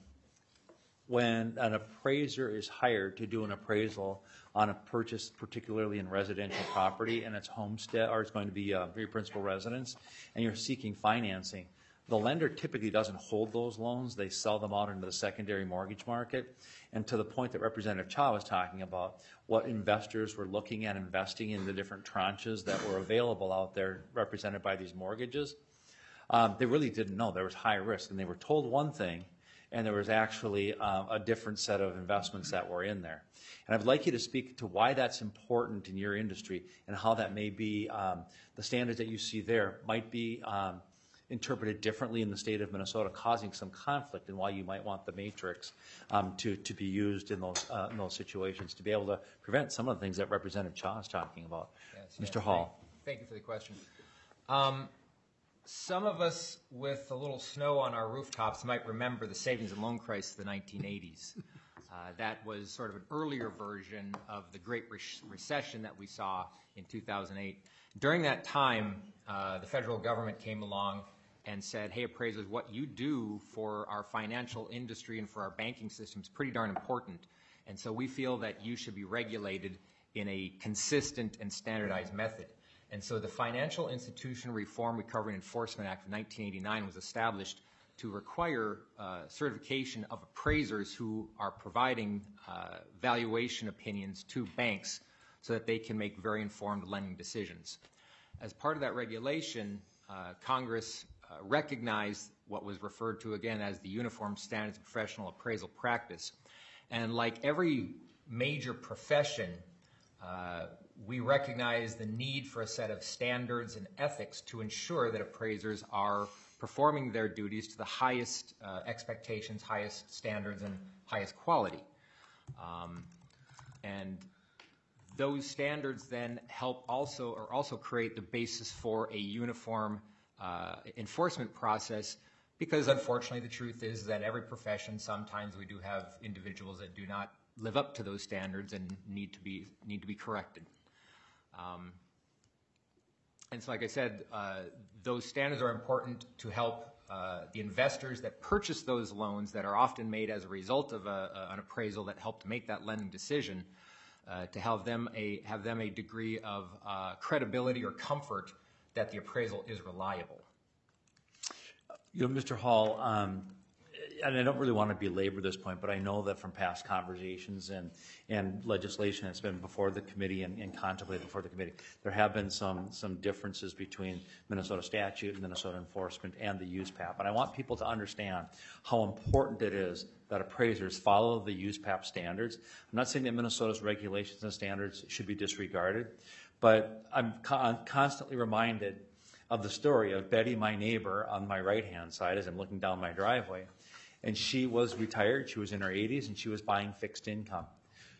when an appraiser is hired to do an appraisal on a purchase, particularly in residential property, and it's homestead, or it's going to be uh, your principal residence, and you're seeking financing, the lender typically doesn't hold those loans. They sell them out into the secondary mortgage market. And to the point that Representative Cha was talking about, what investors were looking at investing in the different tranches that were available out there represented by these mortgages, um, they really didn't know. There was high risk, and they were told one thing, and there was actually uh, a different set of investments that were in there. And I'd like you to speak to why that's important in your industry and how that may be, um, the standards that you see there might be um, interpreted differently in the state of Minnesota, causing some conflict, and why you might want the matrix um, to, to be used in those, uh, in those situations to be able to prevent some of the things that Representative Cha is talking about. Yes, Mister yes, Hall. Thank, thank you for the question. Um, Some of us with a little snow on our rooftops might remember the savings and loan crisis of the nineteen eighties. Uh, that was sort of an earlier version of the Great Re- Recession that we saw in two thousand eight. During that time, uh, the federal government came along and said, hey, appraisers, what you do for our financial industry and for our banking system is pretty darn important. And so we feel that you should be regulated in a consistent and standardized method. And so the Financial Institution Reform, Recovery, and Enforcement Act of nineteen eighty-nine was established to require uh, certification of appraisers who are providing uh, valuation opinions to banks so that they can make very informed lending decisions. As part of that regulation, uh, Congress uh, recognized what was referred to again as the Uniform Standards of Professional Appraisal Practice. And like every major profession, uh, we recognize the need for a set of standards and ethics to ensure that appraisers are performing their duties to the highest uh, expectations, highest standards, and highest quality. Um, and those standards then help also, or also create the basis for a uniform uh, enforcement process, because unfortunately the truth is that every profession, sometimes we do have individuals that do not live up to those standards and need to be, need to be corrected. Um, and so, like I said, uh, those standards are important to help uh, the investors that purchase those loans that are often made as a result of a, a, an appraisal that helped make that lending decision, uh, to have them a have them a degree of uh, credibility or comfort that the appraisal is reliable. You know, Mister Hall, um, and I don't really want to belabor this point, but I know that from past conversations and, and legislation that's been before the committee and, and contemplated before the committee, there have been some, some differences between Minnesota statute, Minnesota enforcement, and the U S P A P. And I want people to understand how important it is that appraisers follow the U S P A P standards. I'm not saying that Minnesota's regulations and standards should be disregarded, but I'm, co- I'm constantly reminded of the story of Betty, my neighbor, on my right-hand side as I'm looking down my driveway. And she was retired, she was in her eighties, and she was buying fixed income.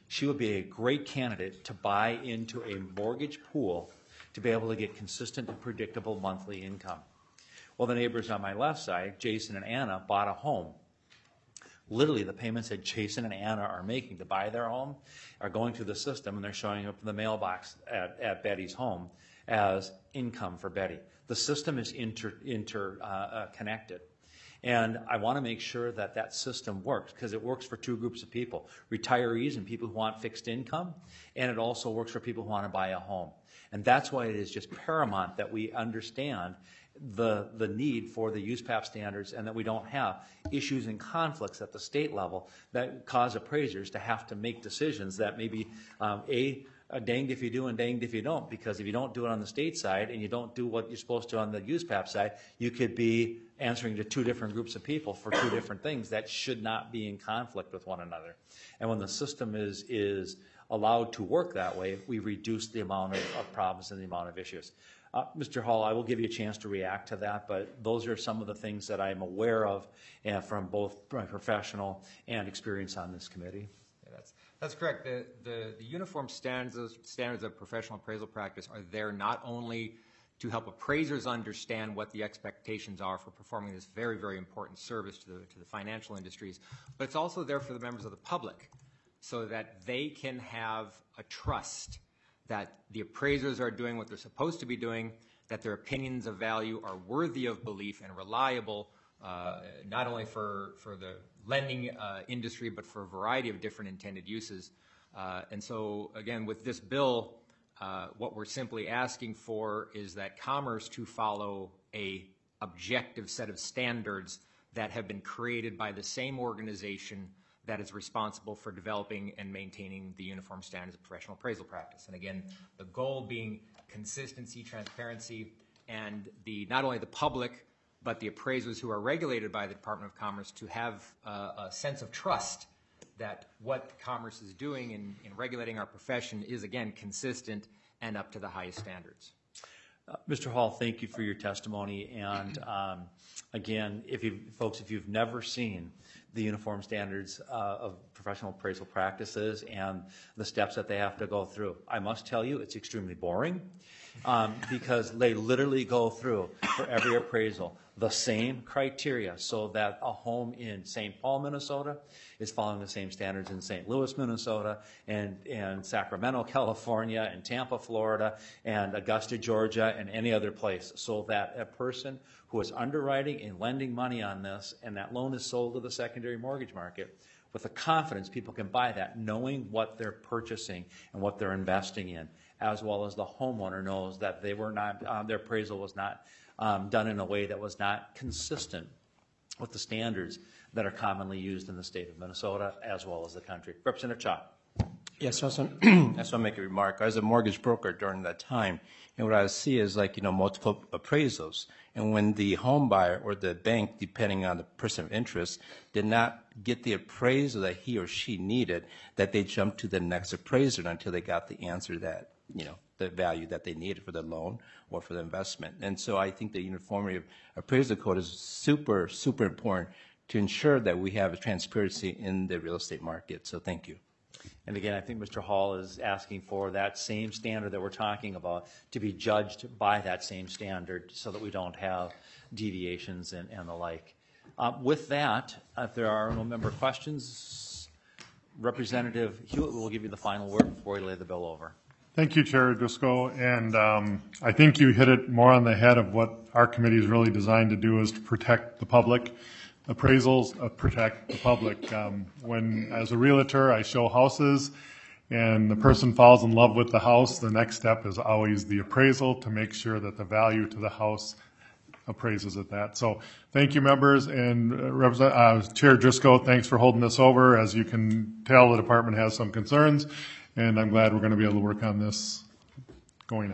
she would be a great candidate to buy into a mortgage pool to be able to get consistent and predictable monthly income. Well, the neighbors on my left side, Jason and Anna, bought a home. Literally, the payments that Jason and Anna are making to buy their home are going through the system, and they're showing up in the mailbox at, at Betty's home as income for Betty. The system is inter, inter uh, uh, connected. And I want to make sure that that system works, because it works for two groups of people, retirees and people who want fixed income, and it also works for people who want to buy a home. And that's why it is just paramount that we understand the, the need for the U S P A P standards, and that we don't have issues and conflicts at the state level that cause appraisers to have to make decisions that maybe, um, A, Uh, danged if you do and danged if you don't, because if you don't do it on the state side and you don't do what you're supposed to on the U S P A P side, you could be answering to two different groups of people for two different things that should not be in conflict with one another. And when the system is is allowed to work that way, we reduce the amount of, of problems and the amount of issues. Uh, Mister Hall, I will give you a chance to react to that, but those are some of the things that I'm aware of uh, from both my professional and experience on this committee. Yeah, that's That's correct. The, the, the uniform standards of, standards of professional appraisal practice are there not only to help appraisers understand what the expectations are for performing this very, very important service to the, to the financial industries, but it's also there for the members of the public so that they can have a trust that the appraisers are doing what they're supposed to be doing, that their opinions of value are worthy of belief and reliable, uh, not only for, for the lending uh, industry, but for a variety of different intended uses. Uh, and so, again, with this bill, uh, what we're simply asking for is that Commerce to follow a objective set of standards that have been created by the same organization that is responsible for developing and maintaining the uniform standards of professional appraisal practice. And again, the goal being consistency, transparency, and the not only the public, but the appraisers who are regulated by the Department of Commerce to have uh, a sense of trust that what Commerce is doing in, in regulating our profession is, again, consistent and up to the highest standards. Uh, Mister Hall, thank you for your testimony. And um, again, if you folks, if you've never seen the uniform standards uh, of professional appraisal practices and the steps that they have to go through, I must tell you it's extremely boring um, because they literally go through for every appraisal the same criteria, so that a home in Saint Paul, Minnesota is following the same standards in Saint Louis, Minnesota, and, and Sacramento, California, and Tampa, Florida, and Augusta, Georgia, and any other place, so that a person who is underwriting and lending money on this, and that loan is sold to the secondary mortgage market, with the confidence people can buy that, knowing what they're purchasing and what they're investing in, as well as the homeowner knows that they were not, um, their appraisal was not Um, done in a way that was not consistent with the standards that are commonly used in the state of Minnesota as well as the country. Representative Cha. Yes, I just want to make a remark. I was a mortgage broker during that time, and what I see is like, you know, multiple appraisals. And when the home buyer or the bank, depending on the person of interest, did not get the appraisal that he or she needed, that they jumped to the next appraiser until they got the answer that, you know, the value that they needed for the loan or for the investment. And so I think the uniformity of appraisal code is super, super important to ensure that we have a transparency in the real estate market. So thank you. And again, I think Mister Hall is asking for that same standard that we're talking about to be judged by that same standard so that we don't have deviations and, and the like. Uh, with that, if there are no member questions, Representative Hewitt will give you the final word before we lay the bill over. Thank you, Chair Driscoll, and um, I think you hit it more on the head of what our committee is really designed to do, is to protect the public. Appraisals uh, protect the public. Um, when, as a realtor, I show houses and the person falls in love with the house, the next step is always the appraisal to make sure that the value to the house appraises at that. So thank you, members, and uh, uh, Chair Driscoll, thanks for holding this over. As you can tell, the department has some concerns, and I'm glad we're going to be able to work on this going on.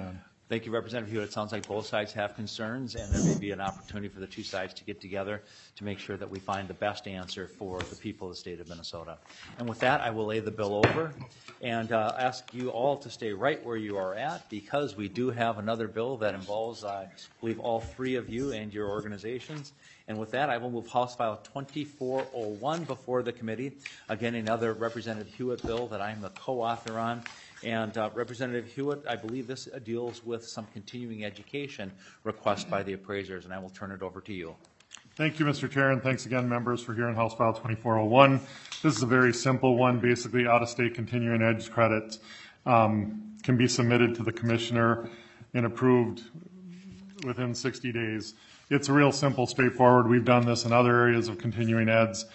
Thank you, Representative Hewitt. It sounds like both sides have concerns, and there may be an opportunity for the two sides to get together to make sure that we find the best answer for the people of the state of Minnesota. And with that, I will lay the bill over and uh, ask you all to stay right where you are at, because we do have another bill that involves, uh, I believe, all three of you and your organizations. And with that, I will move House File twenty-four oh one before the committee. Again, another Representative Hewitt bill that I'm the co-author on. And uh, Representative Hewitt, I believe this deals with some continuing education requests by the appraisers, and I will turn it over to you. Thank you, Mister Chair, and thanks again, members, for hearing House File twenty-four oh one. This is a very simple one. Basically, out-of-state continuing ed credits um, can be submitted to the commissioner and approved within sixty days. It's real simple, straightforward. We've done this in other areas of continuing eds.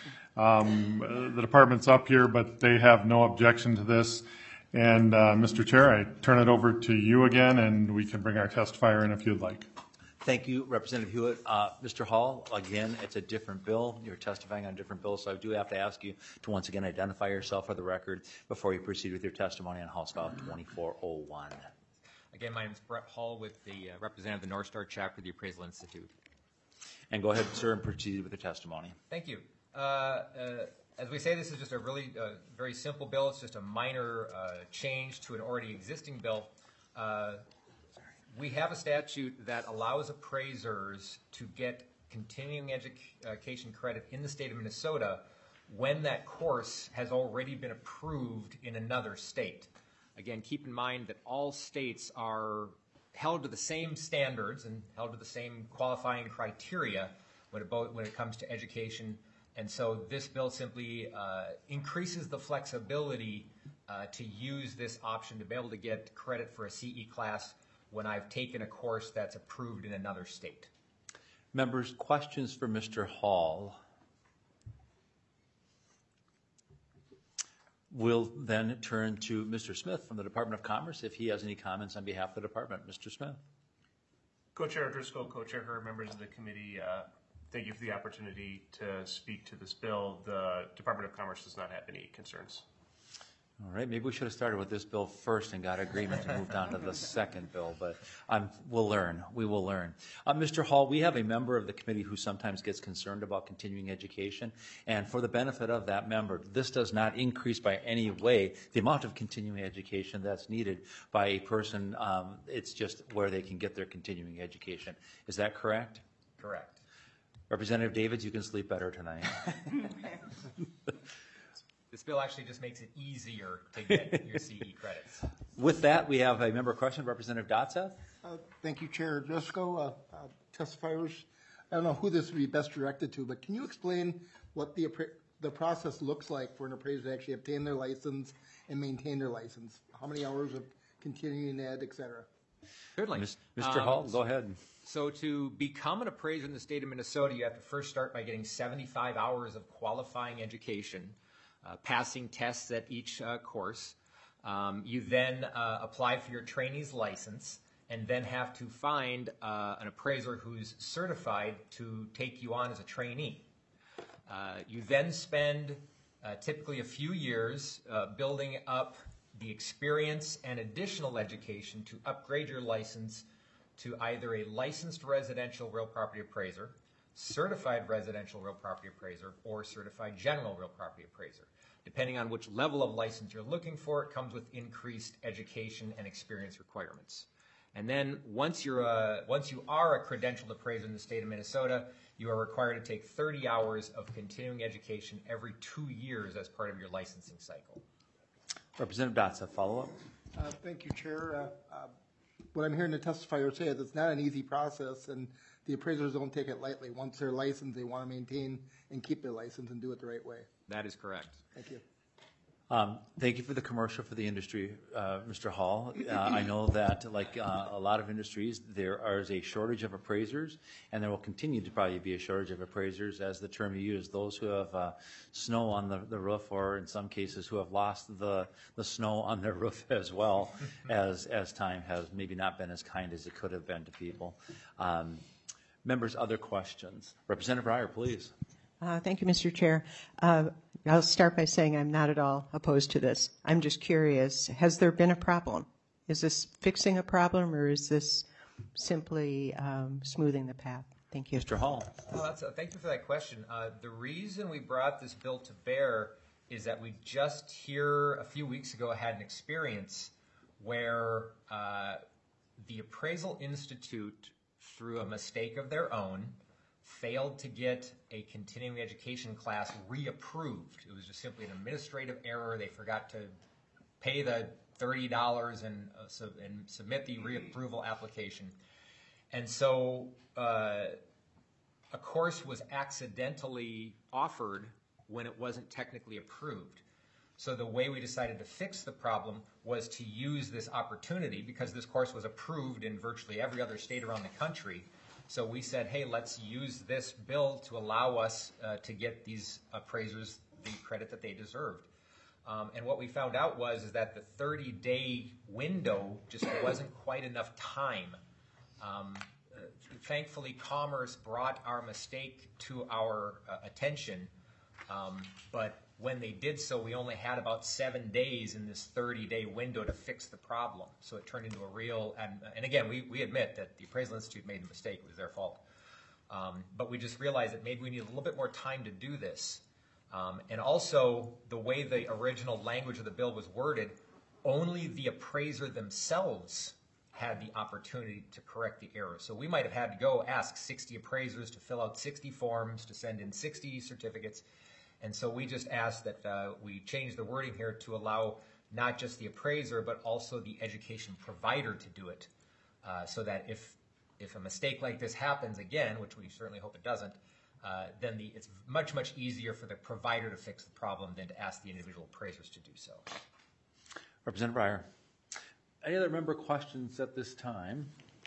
Um, the department's up here, but they have no objection to this. And uh, Mister Chair, I turn it over to you again, and we can bring our testifier in if you'd like. Thank you, Representative Hewitt. Uh, Mister Hall, again, it's a different bill. You're testifying on a different bill, so I do have to ask you to once again identify yourself for the record before you proceed with your testimony on House File twenty-four oh one. Again, my name is Brett Hall with the uh, representative of the North Star chapter of the Appraisal Institute. And go ahead, sir, and proceed with the testimony. Thank you. Uh, uh, as we say, this is just a really uh, very simple bill. It's just a minor uh, change to an already existing bill. Uh, we have a statute that allows appraisers to get continuing edu education credit in the state of Minnesota when that course has already been approved in another state. Again, keep in mind that all states are held to the same standards and held to the same qualifying criteria when it, when it comes to education. And so this bill simply uh, increases the flexibility uh, to use this option to be able to get credit for a C E class when I've taken a course that's approved in another state. Members, questions for Mister Hall? We'll then turn to Mister Smith from the Department of Commerce if he has any comments on behalf of the department. Mister Smith. Co-Chair O'Driscoll, Co-Chair Herr, members of the committee, uh, thank you for the opportunity to speak to this bill. The Department of Commerce does not have any concerns. All right, maybe we should have started with this bill first and got agreement to move down to the second bill, but um, we'll learn. We will learn. Uh, Mister Hall, we have a member of the committee who sometimes gets concerned about continuing education, and for the benefit of that member, this does not increase by any way the amount of continuing education that's needed by a person. Um, it's just where they can get their continuing education. Is that correct? Correct. Representative Davids, you can sleep better tonight. This bill actually just makes it easier to get your C E credits. With that, we have a member question, Representative Dotseth. Uh, thank you, Chair Driscoll. Uh, uh, testifiers, I don't know who this would be best directed to, but can you explain what the the process looks like for an appraiser to actually obtain their license and maintain their license? How many hours of continuing ed, et cetera? Certainly. Mister Um, Hall, go ahead. So to become an appraiser in the state of Minnesota, you have to first start by getting seventy-five hours of qualifying education, uh, passing tests at each uh, course. Um, you then uh, apply for your trainee's license and then have to find uh, an appraiser who's certified to take you on as a trainee. Uh, you then spend uh, typically a few years uh, building up the experience and additional education to upgrade your license to either a licensed residential real property appraiser, certified residential real property appraiser, or certified general real property appraiser. Depending on which level of license you're looking for, it comes with increased education and experience requirements. And then once you're a, once you are a credentialed appraiser in the state of Minnesota, you are required to take thirty hours of continuing education every two years as part of your licensing cycle. Representative Dotseth, follow up. Uh, thank you, Chair. Uh, uh, what I'm hearing the testifier say is it's not an easy process, and the appraisers don't take it lightly. Once they're licensed, they want to maintain and keep their license and do it the right way. That is correct. Thank you. Um, thank you for the commercial for the industry, uh, Mister Hall. Uh, I know that, like uh, a lot of industries, there is a shortage of appraisers, and there will continue to probably be a shortage of appraisers, as the term you use, those who have uh, snow on the, the roof, or in some cases who have lost the, the snow on their roof as well, as, as time has maybe not been as kind as it could have been to people. Um, members, other questions? Representative Breyer, please. Uh, thank you, Mister Chair. Uh, I'll start by saying I'm not at all opposed to this. I'm just curious, has there been a problem? Is this fixing a problem, or is this simply um, smoothing the path? Thank you. Mister Hall. Well, that's a, thank you for that question. Uh, the reason we brought this bill to bear is that we just here a few weeks ago had an experience where uh, the Appraisal Institute, through a mistake of their own, failed to get a continuing education class reapproved. It was just simply an administrative error. They forgot to pay the thirty dollars and, uh, sub- and submit the reapproval application. And so uh, a course was accidentally offered when it wasn't technically approved. So the way we decided to fix the problem was to use this opportunity, because this course was approved in virtually every other state around the country. So we said, hey, let's use this bill to allow us uh, to get these appraisers the credit that they deserved. Um, and what we found out was is that the thirty-day window just wasn't quite enough time. Um, uh, thankfully, Commerce brought our mistake to our uh, attention, um, but when they did so, we only had about seven days in this thirty-day window to fix the problem. So it turned into a real, and, and again, we, we admit that the Appraisal Institute made the mistake. It was their fault. Um, but we just realized that maybe we need a little bit more time to do this. Um, and also, the way the original language of the bill was worded, only the appraiser themselves had the opportunity to correct the error. So we might have had to go ask sixty appraisers to fill out sixty forms, to send in sixty certificates. And so we just asked that uh, we change the wording here to allow not just the appraiser, but also the education provider to do it. Uh, so that if, if a mistake like this happens again, which we certainly hope it doesn't, uh, then the, it's much, much easier for the provider to fix the problem than to ask the individual appraisers to do so. Representative Breyer. Any other member questions at this time?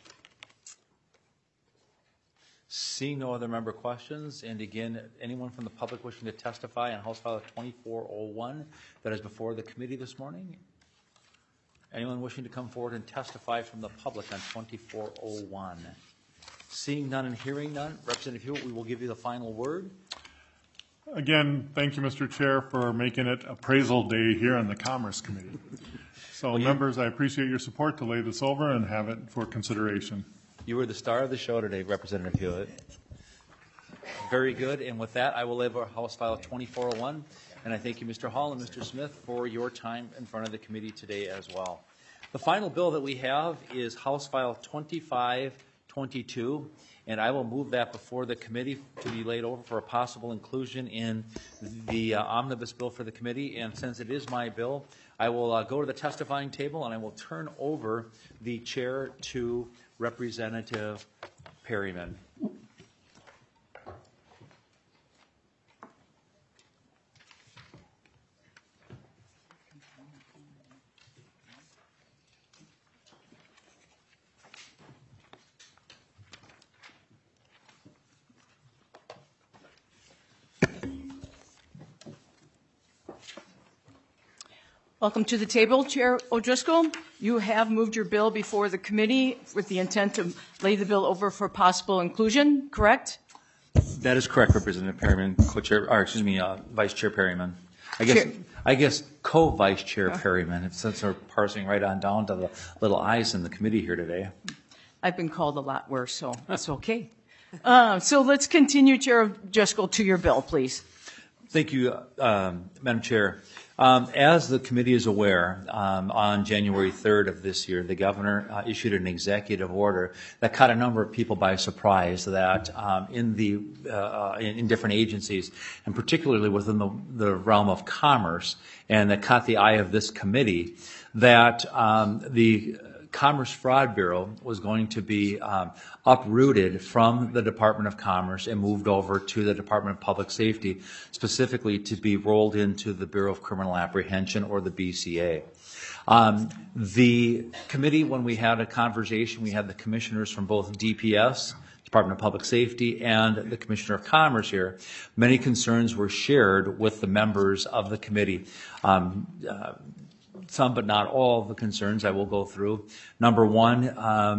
Seeing no other member questions, and again, anyone from the public wishing to testify on House File twenty-four oh one that is before the committee this morning? Anyone wishing to come forward and testify from the public on twenty-four oh one? Seeing none and hearing none, Representative Hewitt, we will give you the final word. Again, thank you, Mister Chair, for making it Appraisal Day here on the Commerce Committee. So, well, members, I appreciate your support to lay this over and have it for consideration. You were the star of the show today, Representative Hewitt. Very good. And with that, I will lay over House File twenty-four oh one. And I thank you, Mister Hall and Mister Smith, for your time in front of the committee today as well. The final bill that we have is House File twenty-five twenty-two. And I will move that before the committee to be laid over for a possible inclusion in the uh, omnibus bill for the committee. And since it is my bill, I will uh, go to the testifying table and I will turn over the chair to Representative Perryman. Welcome to the table, Chair O'Driscoll. You have moved your bill before the committee with the intent to lay the bill over for possible inclusion, correct? That is correct, Representative Perryman, co-chair, or excuse me, uh, Vice Chair Perryman. I guess, Chair. I guess co-Vice Chair uh, Perryman, since we're parsing right on down to the little I's in the committee here today. I've been called a lot worse, so that's okay. Uh, so let's continue, Chair O'Driscoll, to your bill, please. Thank you, um, Madam Chair. Um, as the committee is aware, um, on January third of this year, the governor uh, issued an executive order that caught a number of people by surprise that um, in the uh, in, in different agencies, and particularly within the, the realm of commerce, and that caught the eye of this committee, that um, the Commerce Fraud Bureau was going to be um, uprooted from the Department of Commerce and moved over to the Department of Public Safety, specifically to be rolled into the Bureau of Criminal Apprehension, or the B C A. Um, the committee, when we had a conversation, we had the commissioners from both D P S, Department of Public Safety, and the Commissioner of Commerce here. Many concerns were shared with the members of the committee. Um, uh, Some but not all of the concerns I will go through. Number one, um,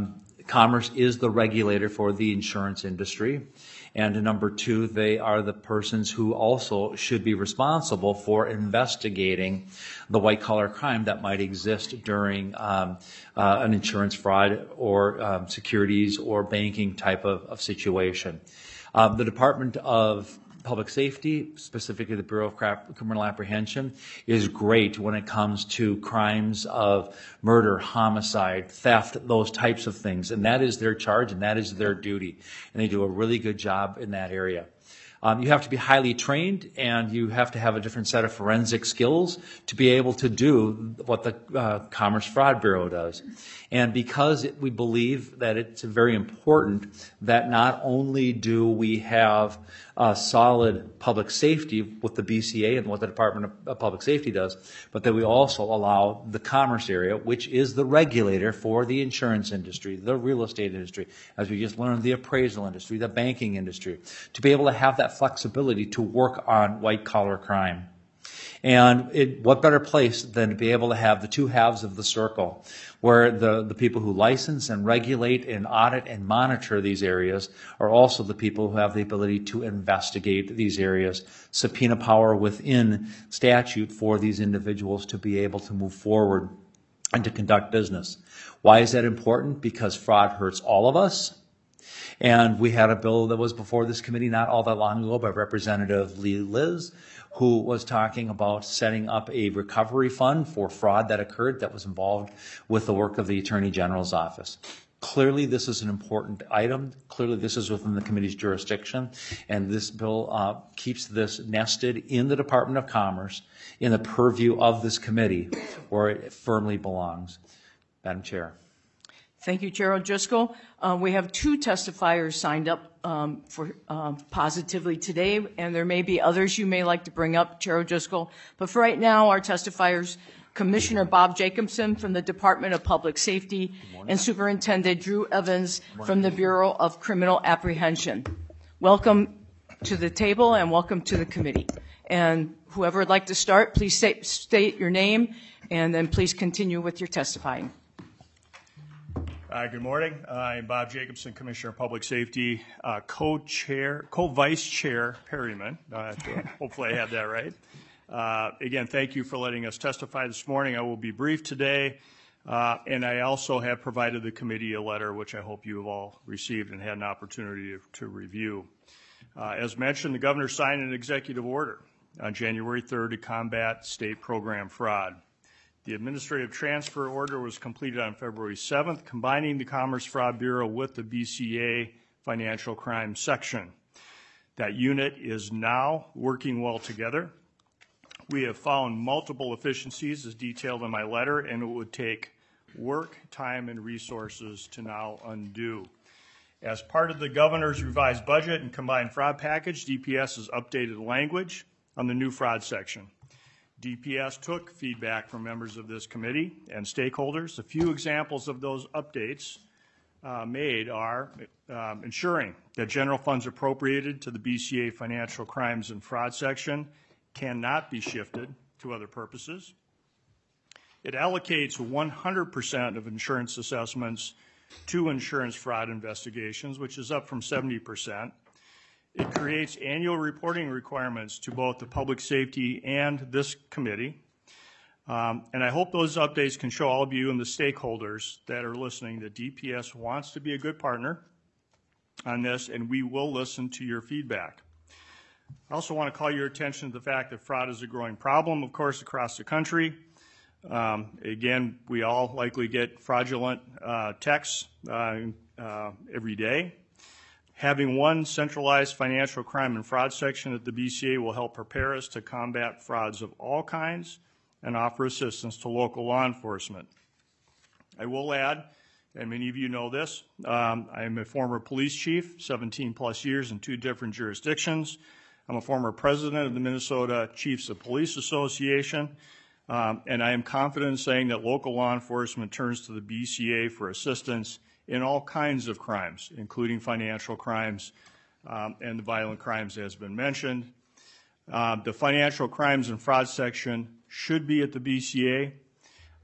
Commerce is the regulator for the insurance industry. And number two, they are the persons who also should be responsible for investigating the white-collar crime that might exist during um, uh, an insurance fraud or um, securities or banking type of, of situation. Um, the Department of Public Safety, specifically the Bureau of Criminal Apprehension, is great when it comes to crimes of murder, homicide, theft, those types of things. And that is their charge and that is their duty. And they do a really good job in that area. Um, you have to be highly trained and you have to have a different set of forensic skills to be able to do what the uh, Commerce Fraud Bureau does. And because it, we believe that it's very important that not only do we have uh, solid public safety with the B C A and what the Department of Public Safety does, but that we also allow the commerce area, which is the regulator for the insurance industry, the real estate industry, as we just learned, the appraisal industry, the banking industry, to be able to have that flexibility to work on white-collar crime. And it, what better place than to be able to have the two halves of the circle, where the, the people who license and regulate and audit and monitor these areas are also the people who have the ability to investigate these areas, subpoena power within statute for these individuals to be able to move forward and to conduct business. Why is that important? Because fraud hurts all of us. And we had a bill that was before this committee not all that long ago by Representative Lee Liz, who was talking about setting up a recovery fund for fraud that occurred that was involved with the work of the Attorney General's office. Clearly, this is an important item. Clearly, this is within the committee's jurisdiction, and this bill uh, keeps this nested in the Department of Commerce, in the purview of this committee, where it firmly belongs. Madam Chair. Thank you, Chair O'Driscoll. Uh, we have two testifiers signed up um, for uh, positively today, and there may be others you may like to bring up, Chair O'Driscoll. But for right now, our testifiers, Commissioner Bob Jacobson from the Department of Public Safety and Superintendent Drew Evans from the Bureau of Criminal Apprehension. Welcome to the table and welcome to the committee. And whoever would like to start, please state, state your name and then please continue with your testifying. Uh, good morning. Uh, I'm Bob Jacobson, Commissioner of Public Safety, uh, co-chair, co-vice chair Perryman. Uh, hopefully I have that right. Uh, again, thank you for letting us testify this morning. I will be brief today, uh, and I also have provided the committee a letter, which I hope you have all received and had an opportunity to, to review. Uh, as mentioned, the governor signed an executive order on January third to combat state program fraud. The administrative transfer order was completed on February seventh, combining the Commerce Fraud Bureau with the B C A Financial Crime Section. That unit is now working well together. We have found multiple efficiencies as detailed in my letter, and it would take work, time, and resources to now undo. As part of the governor's revised budget and combined fraud package, D P S has updated language on the new fraud section. D P S took feedback from members of this committee and stakeholders. A few examples of those updates uh, made are um, ensuring that general funds appropriated to the B C A Financial Crimes and Fraud section cannot be shifted to other purposes. It allocates one hundred percent of insurance assessments to insurance fraud investigations, which is up from seventy percent. It creates annual reporting requirements to both the public safety and this committee. Um, and I hope those updates can show all of you and the stakeholders that are listening that D P S wants to be a good partner on this, and we will listen to your feedback. I also want to call your attention to the fact that fraud is a growing problem, of course, across the country. Um, again, we all likely get fraudulent uh, texts uh, uh, every day. Having one centralized financial crime and fraud section at the B C A will help prepare us to combat frauds of all kinds and offer assistance to local law enforcement. I will add, and many of you know this, um, I am a former police chief, seventeen plus years in two different jurisdictions. I'm a former president of the Minnesota Chiefs of Police Association, um, and I am confident in saying that local law enforcement turns to the B C A for assistance in all kinds of crimes, including financial crimes um, and the violent crimes as has been mentioned. Uh, the financial crimes and fraud section should be at the B C A.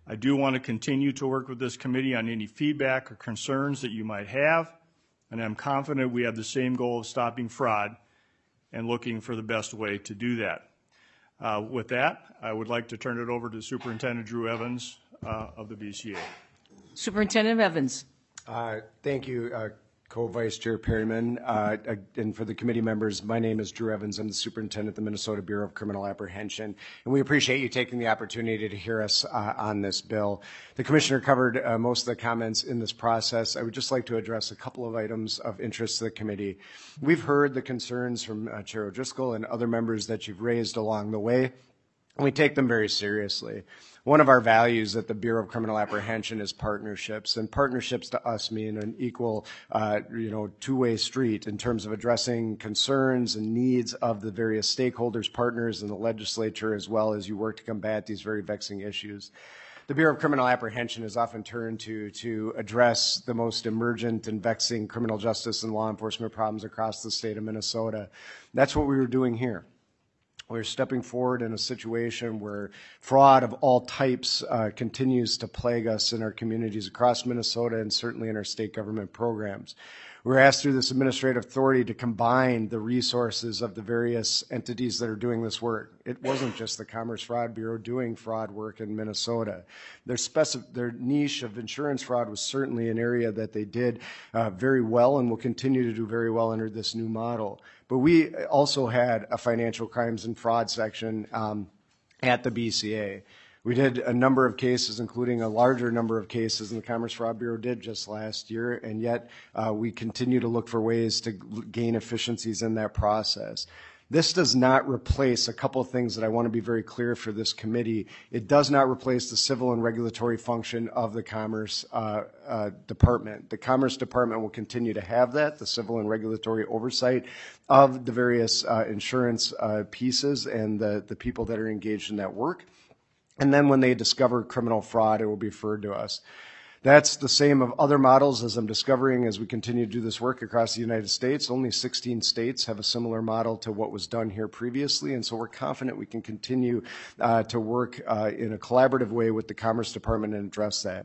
I do want to continue to work with this committee on any feedback or concerns that you might have, and I'm confident we have the same goal of stopping fraud and looking for the best way to do that. Uh, with that, I would like to turn it over to Superintendent Drew Evans uh, of the B C A. Superintendent Evans. Uh, thank you, uh, Co-Vice Chair Perryman, uh, and for the committee members, my name is Drew Evans. I'm the superintendent of the Minnesota Bureau of Criminal Apprehension, and we appreciate you taking the opportunity to hear us uh, on this bill. The commissioner covered uh, most of the comments in this process. I would just like to address a couple of items of interest to the committee. We've heard the concerns from uh, Chair O'Driscoll and other members that you've raised along the way, and we take them very seriously. One of our values at the Bureau of Criminal Apprehension is partnerships, and partnerships to us mean an equal, uh, you know, two-way street in terms of addressing concerns and needs of the various stakeholders, partners in the legislature, as well as you work to combat these very vexing issues. The Bureau of Criminal Apprehension is often turned to to address the most emergent and vexing criminal justice and law enforcement problems across the state of Minnesota. That's what we were doing here. We're stepping forward in a situation where fraud of all types uh, continues to plague us in our communities across Minnesota and certainly in our state government programs. We're asked through this administrative authority to combine the resources of the various entities that are doing this work. It wasn't just the Commerce Fraud Bureau doing fraud work in Minnesota. Their, specific, their niche of insurance fraud was certainly an area that they did uh, very well and will continue to do very well under this new model. But we also had a financial crimes and fraud section um, at the B C A. We did a number of cases, including a larger number of cases than the Commerce Fraud Bureau did just last year, and yet uh, we continue to look for ways to gain efficiencies in that process. This does not replace a couple of things that I want to be very clear for this committee. It does not replace the civil and regulatory function of the Commerce uh, uh, Department. The Commerce Department will continue to have that, the civil and regulatory oversight of the various uh, insurance uh, pieces and the, the people that are engaged in that work. And then when they discover criminal fraud, it will be referred to us. That's the same of other models as I'm discovering as we continue to do this work across the United States. Only sixteen states have a similar model to what was done here previously, and so we're confident we can continue uh, to work uh, in a collaborative way with the Commerce Department and address that.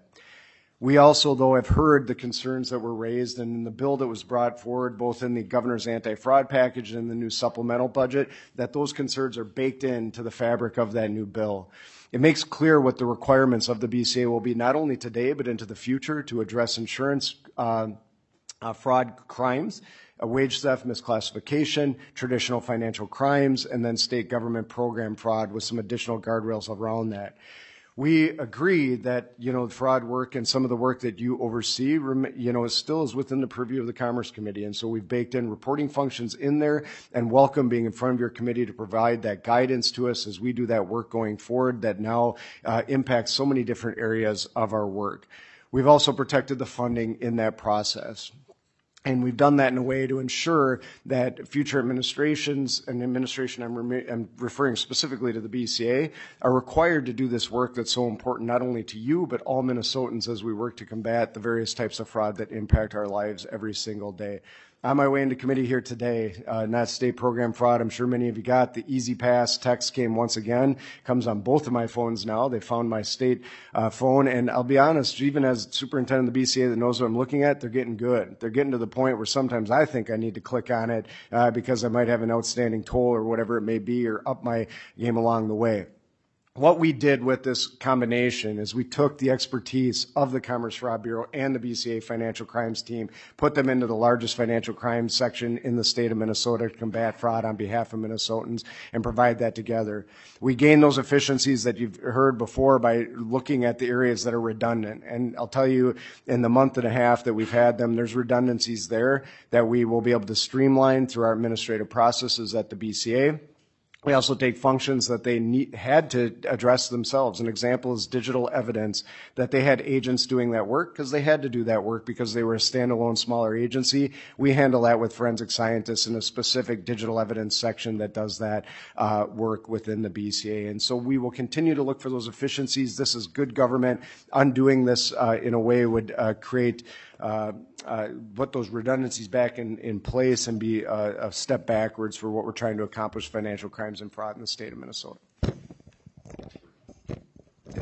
We also, though, have heard the concerns that were raised, and in the bill that was brought forward, both in the governor's anti-fraud package and the new supplemental budget, that those concerns are baked into the fabric of that new bill. It makes clear what the requirements of the B C A will be, not only today, but into the future, to address insurance uh, uh, fraud crimes, uh, wage theft, misclassification, traditional financial crimes, and then state government program fraud with some additional guardrails around that. We agree that, you know, fraud work and some of the work that you oversee, you know, still is within the purview of the Commerce Committee. And so we've baked in reporting functions in there and welcome being in front of your committee to provide that guidance to us as we do that work going forward that now uh, impacts so many different areas of our work. We've also protected the funding in that process. And we've done that in a way to ensure that future administrations, and administration I'm, re- I'm referring specifically to the B C A, are required to do this work that's so important not only to you, but all Minnesotans as we work to combat the various types of fraud that impact our lives every single day. On my way into committee here today, uh, not state program fraud, I'm sure many of you got the Easy Pass text came once again, comes on both of my phones now. They found my state uh, phone, and I'll be honest, even as superintendent of the B C A that knows what I'm looking at, they're getting good. They're getting to the point where sometimes I think I need to click on it uh, because I might have an outstanding toll or whatever it may be, or up my game along the way. What we did with this combination is we took the expertise of the Commerce Fraud Bureau and the B C A Financial Crimes Team, put them into the largest financial crimes section in the state of Minnesota to combat fraud on behalf of Minnesotans and provide that together. We gain those efficiencies that you've heard before by looking at the areas that are redundant. And I'll tell you, in the month and a half that we've had them, there's redundancies there that we will be able to streamline through our administrative processes at the B C A. We also take functions that they need, had to address themselves. An example is digital evidence, that they had agents doing that work because they had to do that work because they were a standalone smaller agency. We handle that with forensic scientists in a specific digital evidence section that does that uh, work within the B C A. And so we will continue to look for those efficiencies. This is good government. Undoing this uh, in a way would uh, create Uh, uh, put those redundancies back in, in place and be a, a step backwards for what we're trying to accomplish financial crimes and fraud in the state of Minnesota. And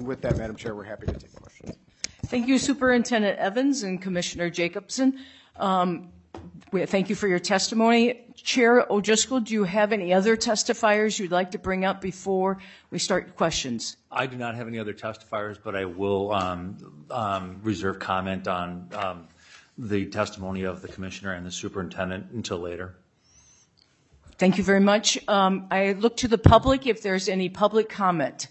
And with that, Madam Chair, we're happy to take questions. Thank you, Superintendent Evans and Commissioner Jacobson. Um, we, thank you for your testimony. Chair O'Driscoll, do you have any other testifiers you'd like to bring up before we start questions? I do not have any other testifiers, but I will um, um, reserve comment on um, the testimony of the commissioner and the superintendent until later. Thank you very much. Um, I look to the public if there's any public comment.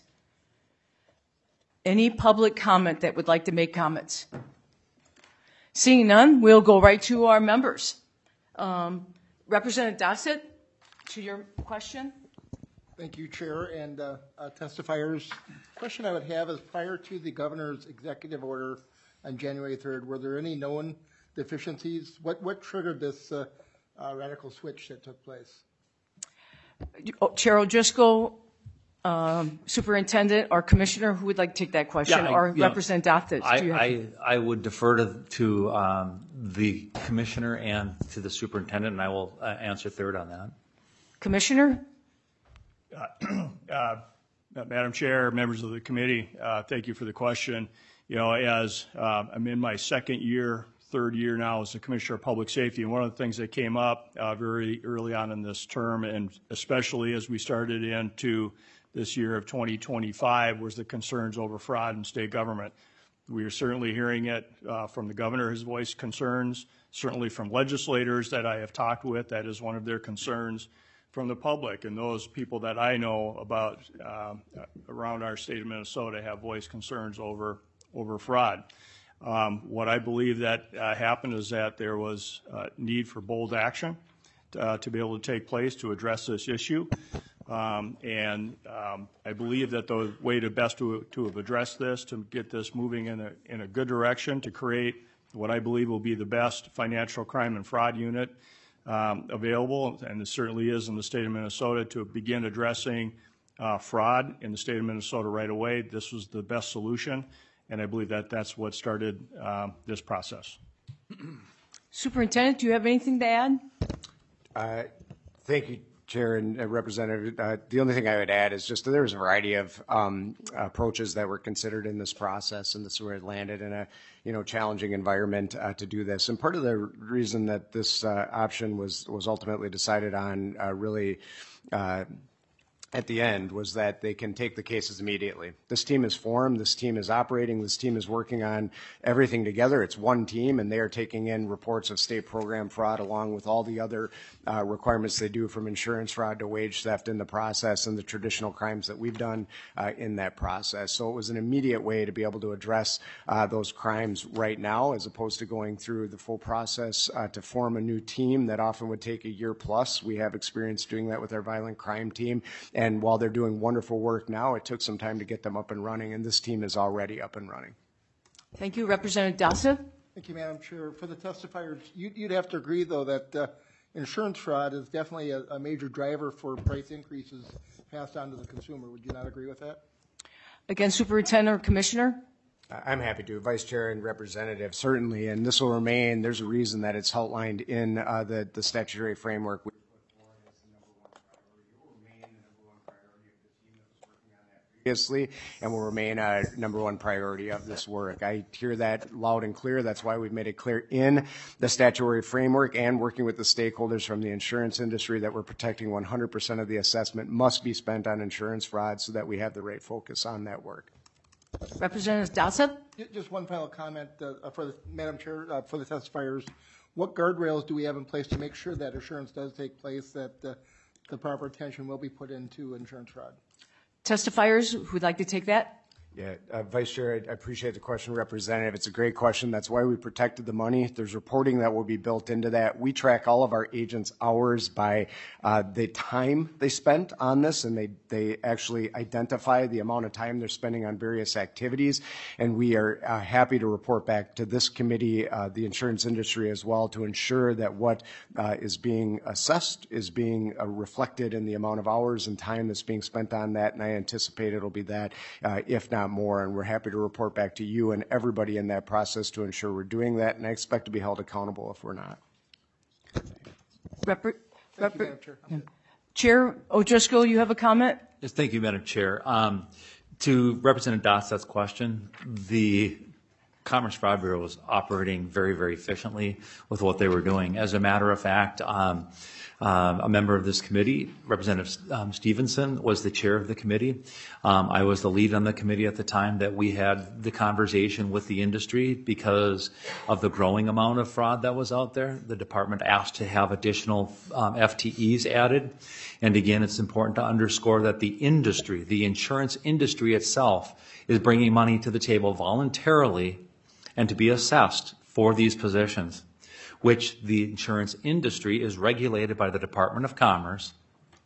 Any public comment that would like to make comments? Seeing none, we'll go right to our members. Um, Representative Dossett, to your question. Thank you, Chair and uh, uh, testifiers. Question I would have is, prior to the governor's executive order on January third, were there any known deficiencies? What, what triggered this uh, uh, radical switch that took place? Chair O'Driscoll, um, Superintendent, or Commissioner, who would like to take that question? Yeah, I- or yeah. Representative Dossett? I, do you have- I, I would defer to, to um, the commissioner and to the superintendent, and I will uh, answer third on that. Commissioner? Uh, Madam Chair, members of the committee, uh, thank you for the question. You know, as uh, I'm in my second year, third year now as the Commissioner of Public Safety, and one of the things that came up uh, very early on in this term, and especially as we started into this year of twenty twenty-five, was the concerns over fraud in state government. We are certainly hearing it uh, from the governor, his voiced concerns, certainly from legislators that I have talked with, that is one of their concerns, from the public, and those people that I know about uh, around our state of Minnesota have voiced concerns over, over fraud. Um, what I believe that uh, happened is that there was uh, need for bold action uh, to be able to take place to address this issue. Um, and um, I believe that the way to best to, to have addressed this, to get this moving in a, in a good direction, to create what I believe will be the best financial crime and fraud unit um, available, and it certainly is in the state of Minnesota, to begin addressing uh, fraud in the state of Minnesota right away. This was the best solution, and I believe that that's what started uh, this process. Superintendent, do you have anything to add? Uh, Thank you, Chair and uh, Representative. Uh, the only thing I would add is just that there was a variety of um, approaches that were considered in this process, and this is where it landed in a you know challenging environment uh, to do this. And part of the reason that this uh, option was was ultimately decided on uh, really. Uh, at the end was that they can take the cases immediately. This team is formed, this team is operating, this team is working on everything together. It's one team, and they are taking in reports of state program fraud along with all the other uh, requirements they do, from insurance fraud to wage theft in the process, and the traditional crimes that we've done uh, in that process. So it was an immediate way to be able to address uh, those crimes right now, as opposed to going through the full process uh, to form a new team that often would take a year plus. We have experience doing that with our violent crime team. And while they're doing wonderful work now, it took some time to get them up and running, and this team is already up and running. Thank you. Representative Dossett? Thank you, Madam Chair. For the testifiers, you'd, you'd have to agree, though, that uh, insurance fraud is definitely a, a major driver for price increases passed on to the consumer. Would you not agree with that? Again, Superintendent or Commissioner? I'm happy to, Vice Chair and Representative, certainly, and this will remain. There's a reason that it's outlined in uh, the, the statutory framework. Previously, and will remain a number one priority of this work. I hear that loud and clear. That's why we've made it clear in the statutory framework, and working with the stakeholders from the insurance industry, that we're protecting one hundred percent of the assessment must be spent on insurance fraud, so that we have the right focus on that work. Representative Dossett? Just one final comment uh, for the Madam Chair, uh, for the testifiers. What guardrails do we have in place to make sure that assurance does take place, that uh, the proper attention will be put into insurance fraud? Testifiers who would like to take that? Yeah, uh, Vice Chair, I, I appreciate the question, Representative. It's a great question. That's why we protected the money. There's reporting that will be built into that. We track all of our agents' hours by uh, the time they spent on this, and they, they actually identify the amount of time they're spending on various activities. And we are uh, happy to report back to this committee, uh, the insurance industry as well, to ensure that what uh, is being assessed is being uh, reflected in the amount of hours and time that's being spent on that. And I anticipate it'll be that, uh, if not more, and we're happy to report back to you and everybody in that process to ensure we're doing that, and I expect to be held accountable if we're not. Rep- Rep- you, Madam Chair. Chair O'Driscoll, you have a comment? Yes, thank you, Madam Chair. Um, To Representative Dotset's question, the Commerce Fraud Bureau was operating very, very efficiently with what they were doing. As a matter of fact, um, um, a member of this committee, Representative um, Stevenson, was the chair of the committee. Um, I was the lead on the committee at the time that we had the conversation with the industry because of the growing amount of fraud that was out there. The department asked to have additional um, F T Es added. And again, it's important to underscore that the industry, the insurance industry itself, is bringing money to the table voluntarily and to be assessed for these positions, which the insurance industry is regulated by the Department of Commerce.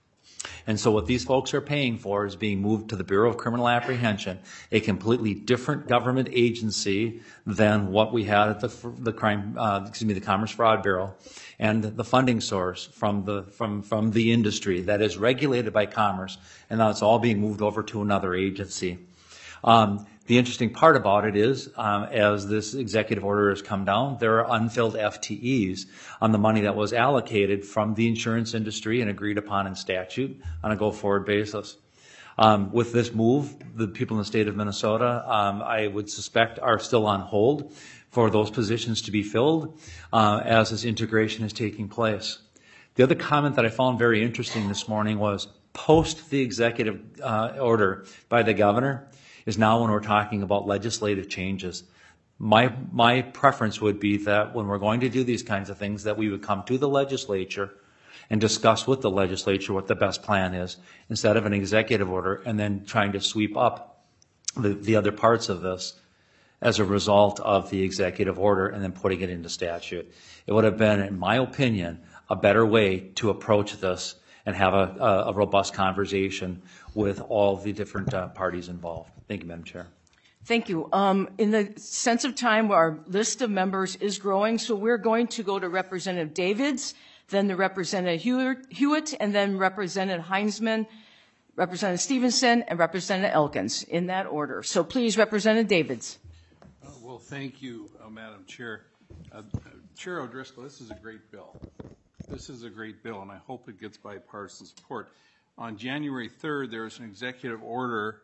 And so what these folks are paying for is being moved to the Bureau of Criminal Apprehension, a completely different government agency than what we had at the, the crime, uh, excuse me, the Commerce Fraud Bureau, and the funding source from the from from the industry that is regulated by Commerce, and now it's all being moved over to another agency. Um, The interesting part about it is, um, as this executive order has come down, there are unfilled F T Es on the money that was allocated from the insurance industry and agreed upon in statute on a go-forward basis. Um, with this move, the people in the state of Minnesota, um, I would suspect, are still on hold for those positions to be filled uh, as this integration is taking place. The other comment that I found very interesting this morning was post the executive uh, order by the governor, is now when we're talking about legislative changes. My my preference would be that when we're going to do these kinds of things, that we would come to the legislature and discuss with the legislature what the best plan is, instead of an executive order and then trying to sweep up the, the other parts of this as a result of the executive order and then putting it into statute. It would have been, in my opinion, a better way to approach this and have a, a, a robust conversation with all the different uh, parties involved. Thank you, Madam Chair. Thank you. Um, in the sense of time, our list of members is growing, so we're going to go to Representative Davids, then the Representative Hewitt, and then Representative Heinzman, Representative Stevenson, and Representative Elkins, in that order. So please, Representative Davids. Uh, well, thank you, uh, Madam Chair. Uh, Chair O'Driscoll, this is a great bill. This is a great bill, and I hope it gets bipartisan support. On January third, there was an executive order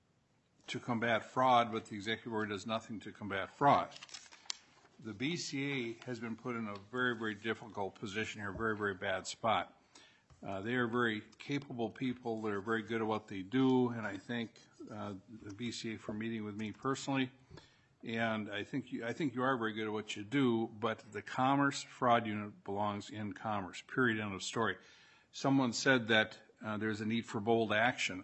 to combat fraud, but the executive order does nothing to combat fraud. The B C A has been put in a very, very difficult position here, a very, very bad spot. Uh, they are very capable people that are very good at what they do, and I thank uh, the B C A for meeting with me personally. And I think you, I think you are very good at what you do, but the Commerce Fraud Unit belongs in Commerce, period, end of story. Someone said that uh, there's a need for bold action.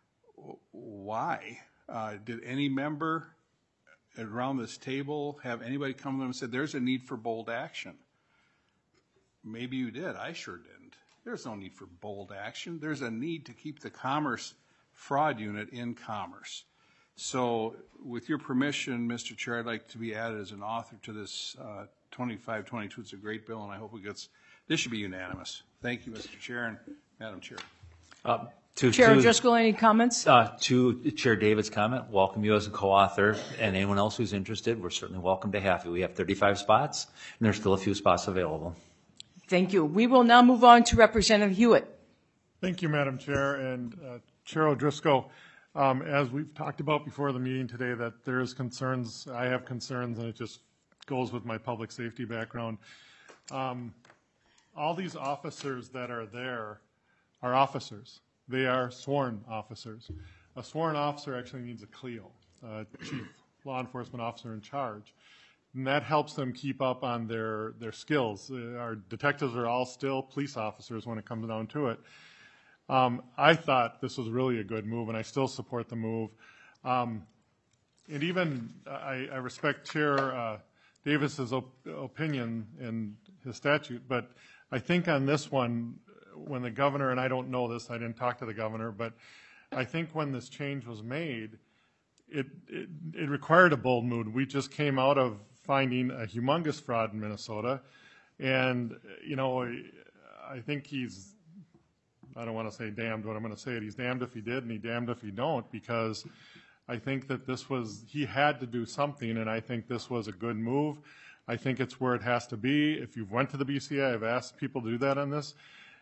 Why? Uh, did any member around this table have anybody come to them and said, there's a need for bold action? Maybe you did. I sure didn't. There's no need for bold action. There's a need to keep the Commerce Fraud Unit in Commerce. So with your permission, Mister Chair, I'd like to be added as an author to this uh, twenty-five twenty-two. It's a great bill, and I hope it gets, this should be unanimous. Thank you, Mister Chair and Madam Chair. Uh, to, Chair to, O'Driscoll, any comments? Uh, to Chair David's comment, welcome you as a co-author, and anyone else who's interested, we're certainly welcome to have you. We have thirty-five spots, and there's still a few spots available. Thank you. We will now move on to Representative Hewitt. Thank you, Madam Chair, and uh, Chair O'Driscoll. Um, as we've talked about before the meeting today, that there is concerns, I have concerns, and it just goes with my public safety background. Um, all these officers that are there are officers. They are sworn officers. A sworn officer actually means a C L E O, uh, Chief Law Enforcement Officer in Charge. And that helps them keep up on their, their skills. Uh, our detectives are all still police officers when it comes down to it. Um, I thought this was really a good move, and I still support the move. Um, and even I, I respect Chair uh, Davis's op opinion in his statute, but I think on this one, when the governor, and I don't know this, I didn't talk to the governor, but I think when this change was made, it, it, it required a bold move. We just came out of finding a humongous fraud in Minnesota, and, you know, I think he's, I don't want to say damned, but I'm going to say it. He's damned if he did, and he damned if he don't, because I think that this was, he had to do something, and I think this was a good move. I think it's where it has to be. If you've went to the B C A, I've asked people to do that on this,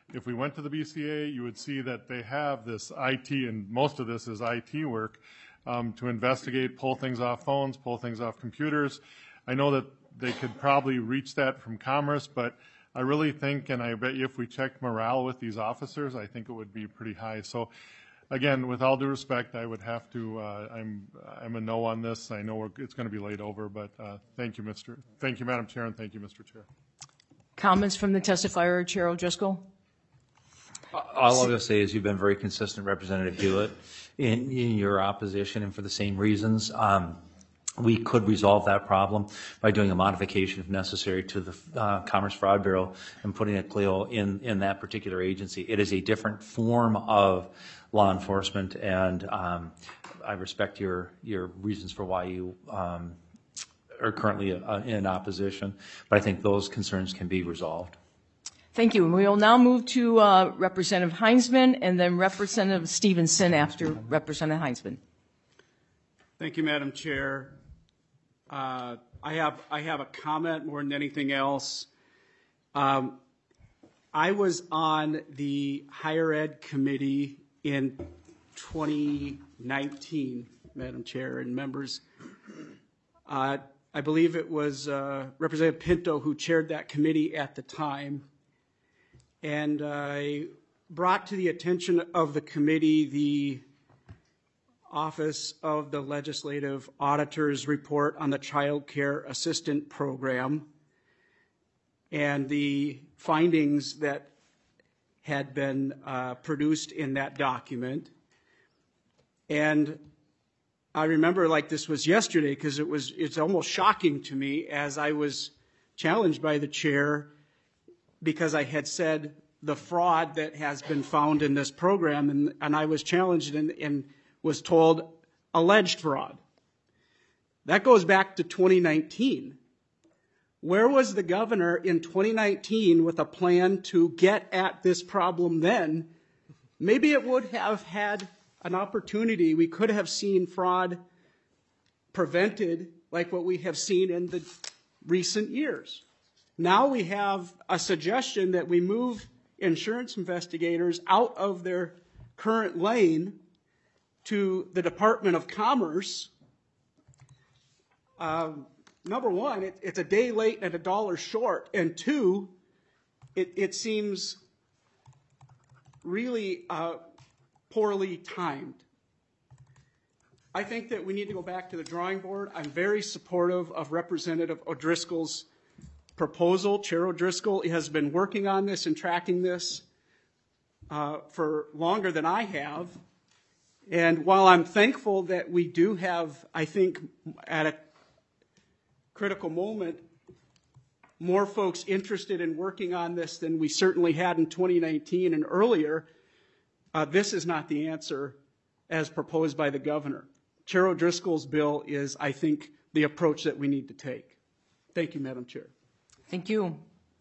If we went to the B C A, you would see that they have this I T, and most of this is I T work, um, to investigate, pull things off phones, pull things off computers. I know that they could probably reach that from Commerce, but I really think, and I bet you if we checked morale with these officers, I think it would be pretty high. So again, with all due respect, I would have to, uh, I'm, I'm a no on this. I know we're, it's going to be laid over, but uh, thank you, Mister Thank you, Madam Chair, and thank you, Mister Chair. Comments from the testifier, Chair O'Driscoll? All I'm going to say is you've been very consistent, Representative Hewlett, in, in your opposition, and for the same reasons. Um, we could resolve that problem by doing a modification, if necessary, to the uh, Commerce Fraud Bureau and putting a C L E O in, in that particular agency. It is a different form of law enforcement, and um, I respect your, your reasons for why you um, are currently uh, in opposition, but I think those concerns can be resolved. Thank you. We will now move to uh, Representative Heinzman and then Representative Stevenson after Representative Heinzman. Thank you, Madam Chair. Uh, I have I have a comment more than anything else. Um, I was on the Higher Ed Committee in twenty nineteen, Madam Chair and members. Uh, I believe it was uh, Representative Pinto who chaired that committee at the time. And I brought to the attention of the committee the Office of the Legislative Auditor's report on the Child Care Assistant Program and the findings that had been uh, produced in that document. And I remember like this was yesterday because it was it's almost shocking to me as I was challenged by the chair because I had said the fraud that has been found in this program, and, and I was challenged and, and was told alleged fraud. That goes back to twenty nineteen. Where was the governor in twenty nineteen with a plan to get at this problem then? Maybe it would have had an opportunity. We could have seen fraud prevented like what we have seen in the recent years. Now we have a suggestion that we move insurance investigators out of their current lane to the Department of Commerce. Um, number one, it, it's a day late and a dollar short. And two, it, it seems really uh, poorly timed. I think that we need to go back to the drawing board. I'm very supportive of Representative O'Driscoll's proposal. Chair O'Driscoll has been working on this and tracking this uh, for longer than I have. And while I'm thankful that we do have, I think, at a critical moment, more folks interested in working on this than we certainly had in twenty nineteen and earlier, uh, this is not the answer as proposed by the governor. Chair O'Driscoll's bill is, I think, the approach that we need to take. Thank you, Madam Chair. Thank you.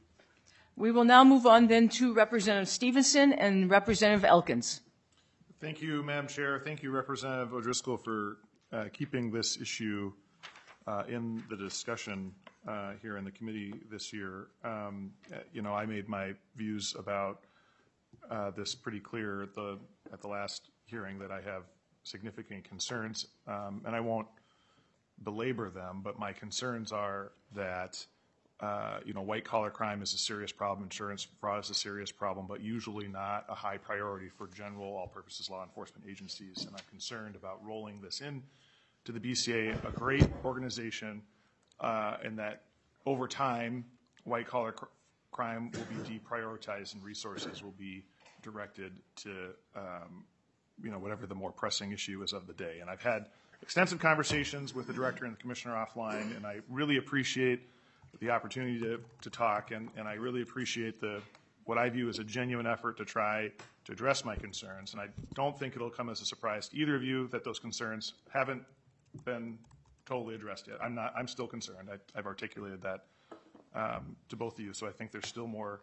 We will now move on then to Representative Stevenson and Representative Elkins. Thank you, Madam Chair. Thank you, Representative O'Driscoll, for uh, keeping this issue uh, in the discussion uh, here in the committee this year. Um, you know, I made my views about uh, this pretty clear at the at the last hearing that I have significant concerns, um, and I won't belabor them, but my concerns are that Uh, you know, white-collar crime is a serious problem, insurance fraud is a serious problem, but usually not a high priority for general all-purposes law enforcement agencies. And I'm concerned about rolling this in to the B C A, a great organization, uh, and that over time, white-collar cr crime will be deprioritized and resources will be directed to, um, you know, whatever the more pressing issue is of the day. And I've had extensive conversations with the director and the commissioner offline, and I really appreciate the opportunity to, to talk, and, and I really appreciate the what I view as a genuine effort to try to address my concerns. And I don't think it'll come as a surprise to either of you that those concerns haven't been totally addressed yet. I'm not. I'm still concerned. I, I've articulated that um, to both of you. So I think there's still more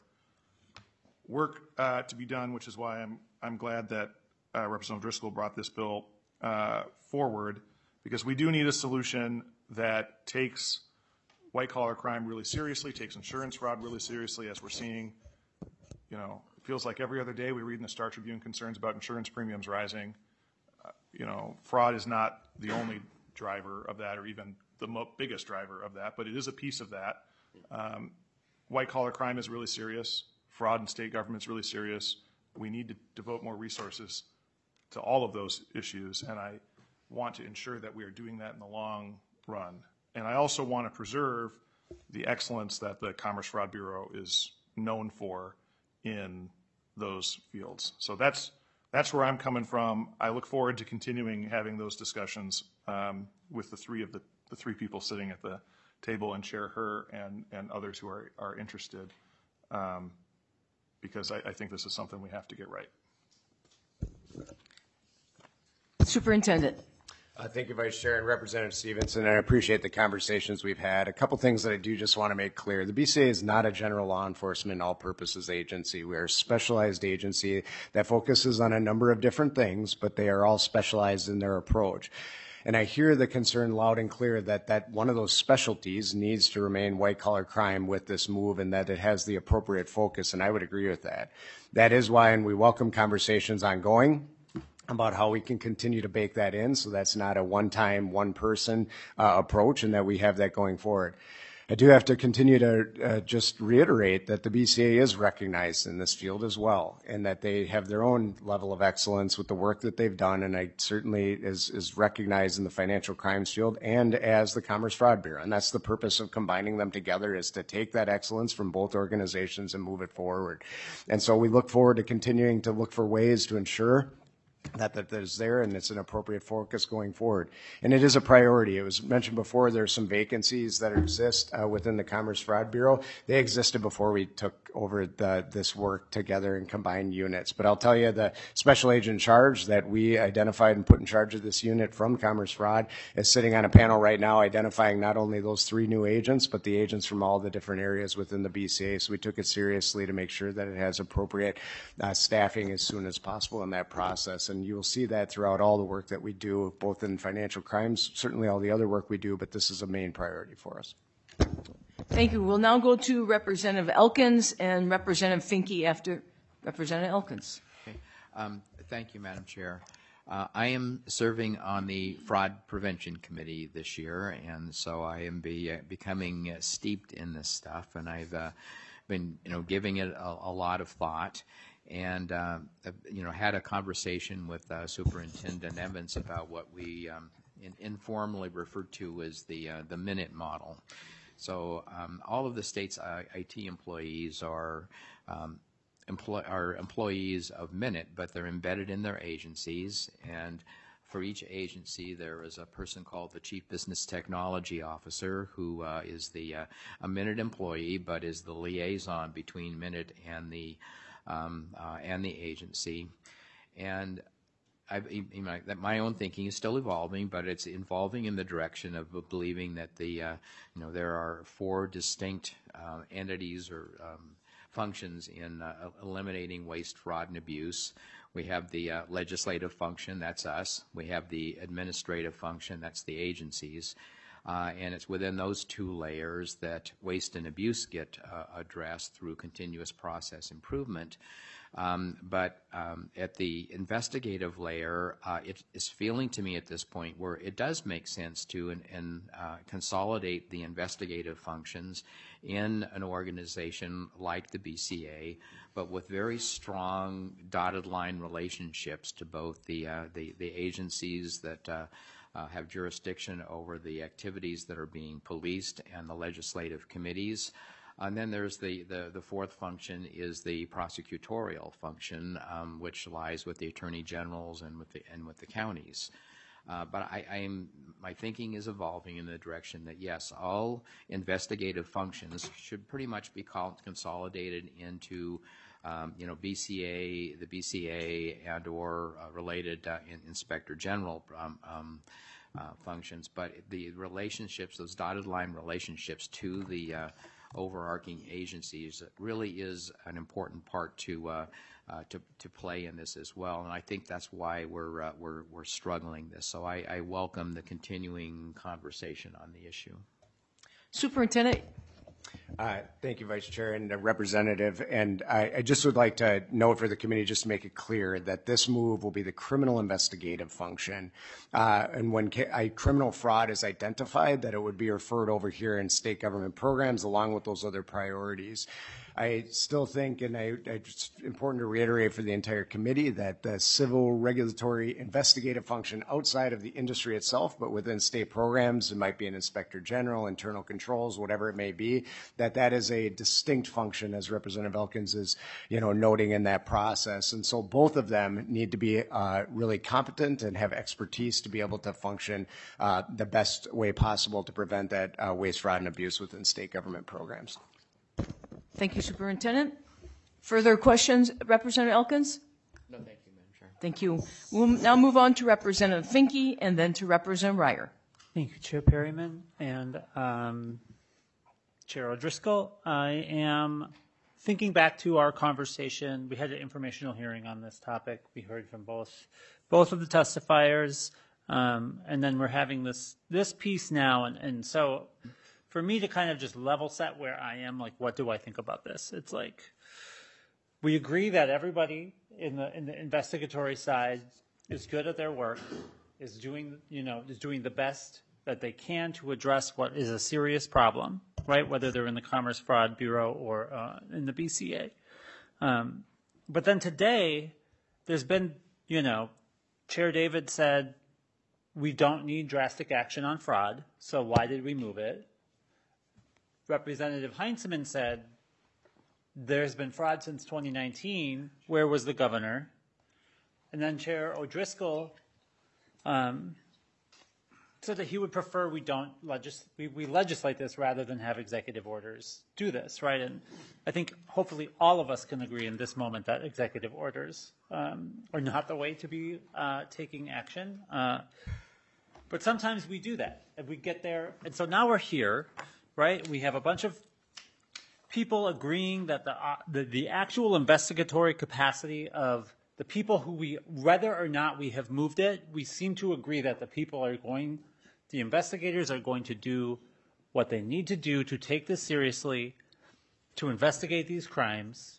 work uh, to be done, which is why I'm I'm glad that uh, Representative Driscoll brought this bill uh, forward, because we do need a solution that takes white-collar crime really seriously, takes insurance fraud really seriously, as we're seeing, you know, feels like every other day we read in the Star Tribune concerns about insurance premiums rising. Uh, you know, fraud is not the only driver of that, or even the mo- biggest driver of that, but it is a piece of that. Um, white collar crime is really serious. Fraud in state government is really serious. We need to devote more resources to all of those issues, and I want to ensure that we are doing that in the long run. And I also want to preserve the excellence that the Commerce Fraud Bureau is known for in those fields. So that's that's where I'm coming from. I look forward to continuing having those discussions um, with the three of the, the three people sitting at the table, and Chair Herr and, and others who are, are interested, um, because I, I think this is something we have to get right. Superintendent. Uh, thank you, Vice Chair and Representative Stevenson. I appreciate the conversations we've had. A couple things that I do just want to make clear. The B C A is not a general law enforcement all-purposes agency. We are a specialized agency that focuses on a number of different things, but they are all specialized in their approach. And I hear the concern loud and clear that, that one of those specialties needs to remain white-collar crime with this move, and that it has the appropriate focus, and I would agree with that. That is why, and we welcome conversations ongoing about how we can continue to bake that in, so that's not a one-time, one-person uh, approach, and that we have that going forward. I do have to continue to uh, just reiterate that the B C A is recognized in this field as well, and that they have their own level of excellence with the work that they've done, and I certainly is, is recognized in the financial crimes field and as the Commerce Fraud Bureau. And that's the purpose of combining them together, is to take that excellence from both organizations and move it forward. And so we look forward to continuing to look for ways to ensure that that is there, and it's an appropriate focus going forward. And it is a priority. It was mentioned before, there are some vacancies that exist uh, within the Commerce Fraud Bureau. They existed before we took over the, this work together and combined units. But I'll tell you, the special agent in charge that we identified and put in charge of this unit from Commerce Fraud is sitting on a panel right now identifying not only those three new agents, but the agents from all the different areas within the B C A. So we took it seriously to make sure that it has appropriate uh, staffing as soon as possible in that process. And you will see that throughout all the work that we do, both in financial crimes, certainly all the other work we do, but this is a main priority for us. Thank you. We'll now go to Representative Elkins and Representative Finke after Representative Elkins. Okay. Um, thank you, Madam Chair. Uh, I am serving on the Fraud Prevention Committee this year, and so I am be, uh, becoming uh, steeped in this stuff, and I've uh, been, you know, giving it a, a lot of thought. And, uh, you know, had a conversation with uh, Superintendent Evans about what we um, in, informally referred to as the, uh, the minute model. So um, all of the state's I T employees are, um, employ are employees of Minute, but they're embedded in their agencies. And for each agency, there is a person called the Chief Business Technology Officer, who uh, is the uh, a Minute employee, but is the liaison between Minute and the Um, uh, and the agency. And I've, you know, that my own thinking is still evolving, but it's evolving in the direction of believing that the, uh, you know, there are four distinct uh, entities or um, functions in uh, eliminating waste, fraud, and abuse. We have the uh, legislative function, that's us. We have the administrative function, that's the agencies. Uh, and it's within those two layers that waste and abuse get uh, addressed through continuous process improvement. Um, but um, at the investigative layer, uh, it is feeling to me at this point where it does make sense to and, and, uh, consolidate the investigative functions in an organization like the B C A, but with very strong dotted line relationships to both the, uh, the, the agencies that uh, Uh, have jurisdiction over the activities that are being policed and the legislative committees. And then there's the, the, the fourth function is the prosecutorial function, um, which lies with the attorney generals and with the, and with the counties. Uh, but I, I'm, my thinking is evolving in the direction that, yes, all investigative functions should pretty much be called, consolidated into Um, you know, B C A, the B C A, and or uh, related uh, in, inspector general um, um, uh, functions, but the relationships, those dotted line relationships to the uh, overarching agencies, really is an important part to uh, uh, to to play in this as well. And I think that's why we're uh, we're we're struggling this. So I, I welcome the continuing conversation on the issue. Superintendent. Uh, Thank you, Vice Chair and uh, Representative. And I, I just would like to note for the committee, just to make it clear, that this move will be the criminal investigative function. Uh, and when ca- I, criminal fraud is identified, that it would be referred over here in state government programs along with those other priorities. I still think, and I, I, it's important to reiterate for the entire committee, that the civil regulatory investigative function outside of the industry itself, but within state programs, it might be an inspector general, internal controls, whatever it may be, that that is a distinct function, as Representative Elkins is, you know, noting in that process. And so both of them need to be uh, really competent and have expertise to be able to function uh, the best way possible to prevent that uh, waste, fraud, and abuse within state government programs. Thank you, Superintendent. Further questions, Representative Elkins? No, thank you, Madam Chair. Thank you. We'll now move on to Representative Finke and then to Representative Ryer. Thank you, Chair Perryman and um, Chair O'Driscoll. I am thinking back to our conversation. We had an informational hearing on this topic. We heard from both both of the testifiers, um, and then we're having this this piece now. And, and so for me to kind of just level set where I am, like, what do I think about this? It's like we agree that everybody in the in the investigatory side is good at their work, is doing, you know, is doing the best that they can to address what is a serious problem, right? Whether they're in the Commerce Fraud Bureau or uh, in the B C A. Um, but then today, there's been, you know, Chair David said, we don't need drastic action on fraud, so why did we move it? Representative Heinzman said, there's been fraud since twenty nineteen. Where was the governor? And then Chair O'Driscoll um, said that he would prefer we don't legis- we, we legislate this rather than have executive orders do this, right? And I think hopefully all of us can agree in this moment that executive orders um, are not the way to be uh, taking action. Uh, but sometimes we do that, and we get there. And so now we're here, right? We have a bunch of people agreeing that the, uh, the the actual investigatory capacity of the people who we, whether or not we have moved it, we seem to agree that the people are going, the investigators are going to do what they need to do to take this seriously, to investigate these crimes.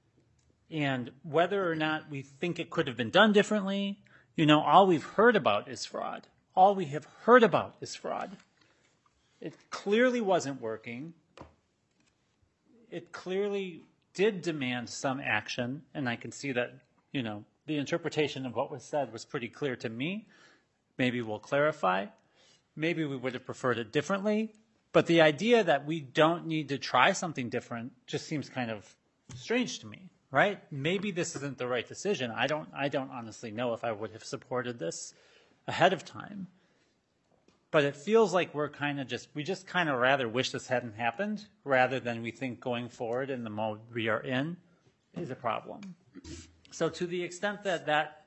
And whether or not we think it could have been done differently, you know, all we've heard about is fraud. All we have heard about is fraud. It clearly wasn't working. It clearly did demand some action, and I can see that, you know, the interpretation of what was said was pretty clear to me. Maybe we'll clarify. Maybe we would have preferred it differently. But the idea that we don't need to try something different just seems kind of strange to me, right? Maybe this isn't the right decision. I don't, I don't honestly know if I would have supported this ahead of time. But it feels like we're kind of just, we just kind of rather wish this hadn't happened rather than we think going forward in the mode we are in is a problem. So to the extent that that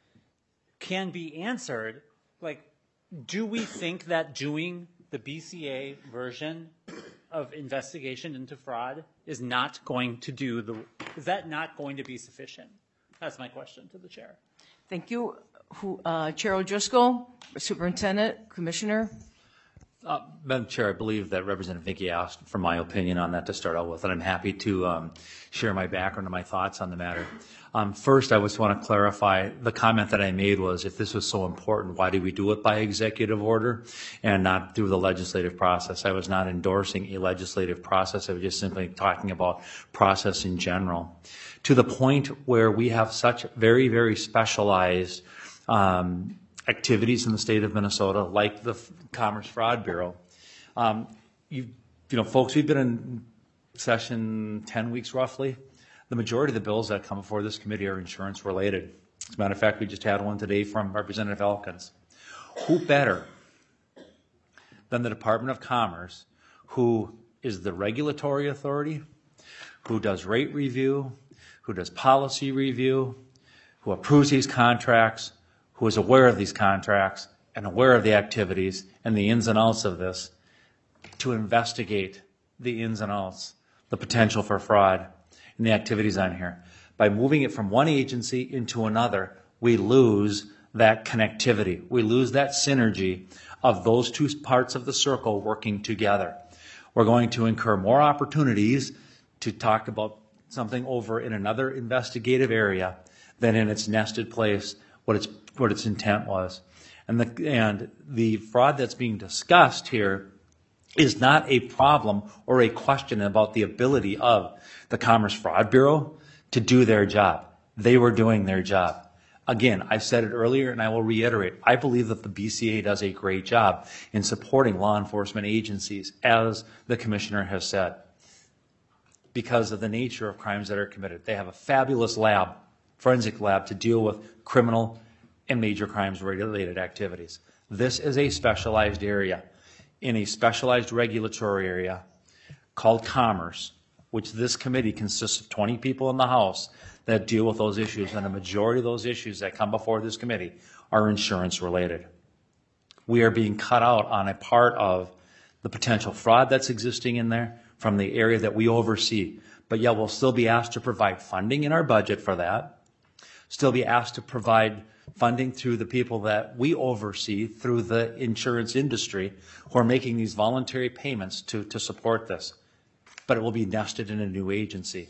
can be answered, like, do we think that doing the B C A version of investigation into fraud is not going to do the, is that not going to be sufficient? That's my question to the chair. Thank you. Who, uh, Chair O'Driscoll, Superintendent, Commissioner. Uh, Madam Chair, I believe that Representative Finke asked for my opinion on that to start out with, and I'm happy to um, share my background and my thoughts on the matter. Um, first, I just want to clarify the comment that I made was, if this was so important, why did we do it by executive order and not through the legislative process? I was not endorsing a legislative process. I was just simply talking about process in general. To the point where we have such very, very specialized um, activities in the state of Minnesota, like the Commerce Fraud Bureau. Um, you, you know, folks, we've been in session ten weeks roughly. The majority of the bills that come before this committee are insurance related. As a matter of fact, we just had one today from Representative Elkins. Who better than the Department of Commerce, who is the regulatory authority, who does rate review, who does policy review, who approves these contracts, who is aware of these contracts and aware of the activities and the ins and outs of this, to investigate the ins and outs, the potential for fraud and the activities on here. By moving it from one agency into another, we lose that connectivity. We lose that synergy of those two parts of the circle working together. We're going to incur more opportunities to talk about something over in another investigative area than in its nested place, what its, what its intent was. And the, and the fraud that's being discussed here is not a problem or a question about the ability of the Commerce Fraud Bureau to do their job. They were doing their job. Again, I said it earlier and I will reiterate, I believe that the B C A does a great job in supporting law enforcement agencies, as the Commissioner has said, because of the nature of crimes that are committed. They have a fabulous lab, forensic lab, to deal with criminal and major crimes related activities. This is a specialized area in a specialized regulatory area called Commerce, which this committee consists of twenty people in the House that deal with those issues, and the majority of those issues that come before this committee are insurance related. We are being cut out on a part of the potential fraud that's existing in there from the area that we oversee, but yet we'll still be asked to provide funding in our budget for that, still be asked to provide funding through the people that we oversee through the insurance industry who are making these voluntary payments to, to support this. But it will be nested in a new agency.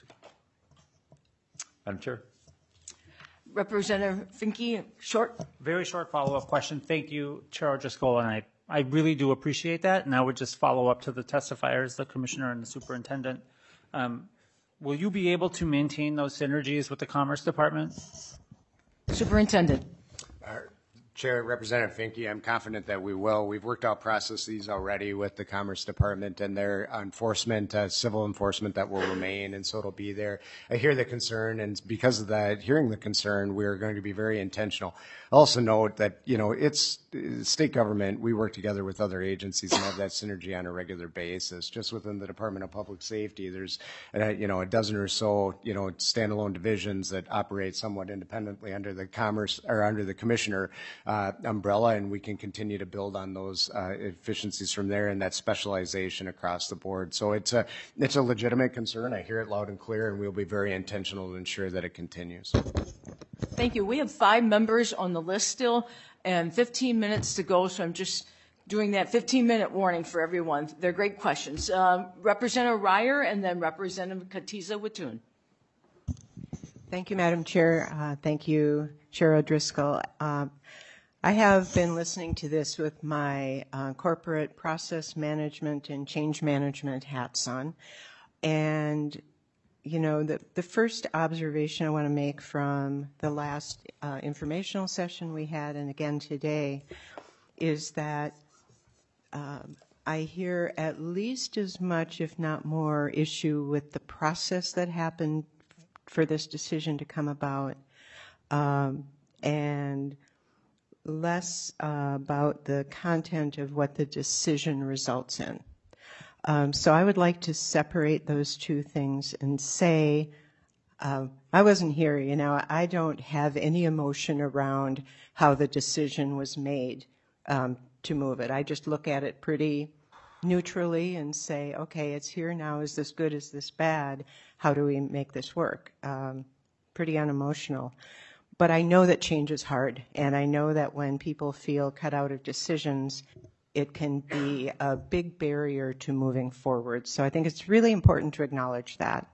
Madam Chair. Representative Finke, short. Very short follow-up question. Thank you, Chair O'Driscoll, and I, I really do appreciate that. And I would just follow up to the testifiers, the Commissioner and the Superintendent. Um, will you be able to maintain those synergies with the Commerce Department? Superintendent. Uh, Chair, Representative Finke, I'm confident that we will. We've worked out processes already with the Commerce Department and their enforcement, uh, civil enforcement that will remain, and so it'll be there. I hear the concern, and because of that, hearing the concern, we're going to be very intentional. Also note that, you know, it's state government, we work together with other agencies and have that synergy on a regular basis. Just within the Department of Public Safety, there's, uh, you know, a dozen or so, you know, standalone divisions that operate somewhat independently under the Commerce, or under the Commissioner uh, umbrella, and we can continue to build on those uh, efficiencies from there and that specialization across the board. So it's a, it's a legitimate concern. I hear it loud and clear, and we'll be very intentional to ensure that it continues. Thank you. We have five members on the list still and fifteen minutes to go, so I'm just doing that fifteen minute warning for everyone. They're great questions. Uh, Representative Ryer and then Representative Katiza Watun. Thank you, Madam Chair. Uh, thank you, Chair O'Driscoll. Uh, I have been listening to this with my uh, corporate process management and change management hats on. And, you know, the, the first observation I want to make from the last uh, informational session we had, and again today, is that um, I hear at least as much, if not more, issue with the process that happened for this decision to come about, um, and less uh, about the content of what the decision results in. Um, so I would like to separate those two things and say, uh, I wasn't here, you know, I don't have any emotion around how the decision was made um, to move it. I just look at it pretty neutrally and say, okay, it's here now. Is this good? Is this bad? How do we make this work? Um, pretty unemotional. But I know that change is hard, and I know that when people feel cut out of decisions, it can be a big barrier to moving forward. So I think it's really important to acknowledge that.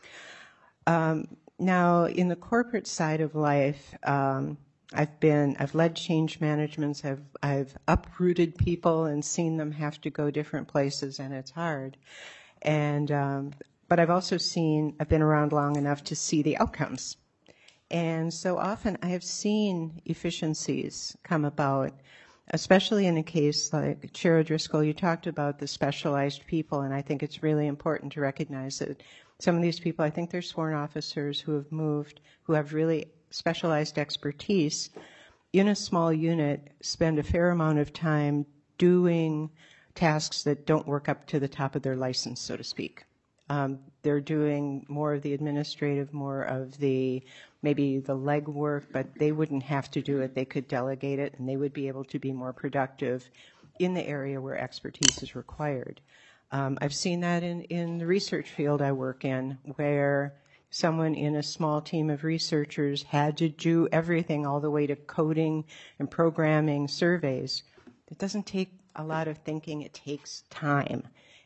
Um, now, in the corporate side of life, um, I've been, I've led change managements, I've, I've uprooted people and seen them have to go different places, and it's hard. And, um, but I've also seen, I've been around long enough to see the outcomes. And so often I have seen efficiencies come about, especially in a case like Chair O'Driscoll, you talked about the specialized people, and I think it's really important to recognize that some of these people, I think they're sworn officers who have moved, who have really specialized expertise in a small unit, spend a fair amount of time doing tasks that don't work up to the top of their license, so to speak. Um, they're doing more of the administrative, more of the, maybe the legwork, but they wouldn't have to do it. They could delegate it, and they would be able to be more productive in the area where expertise is required. Um, I've seen that in, in the research field I work in, where someone in a small team of researchers had to do everything all the way to coding and programming surveys. It doesn't take a lot of thinking. It takes time.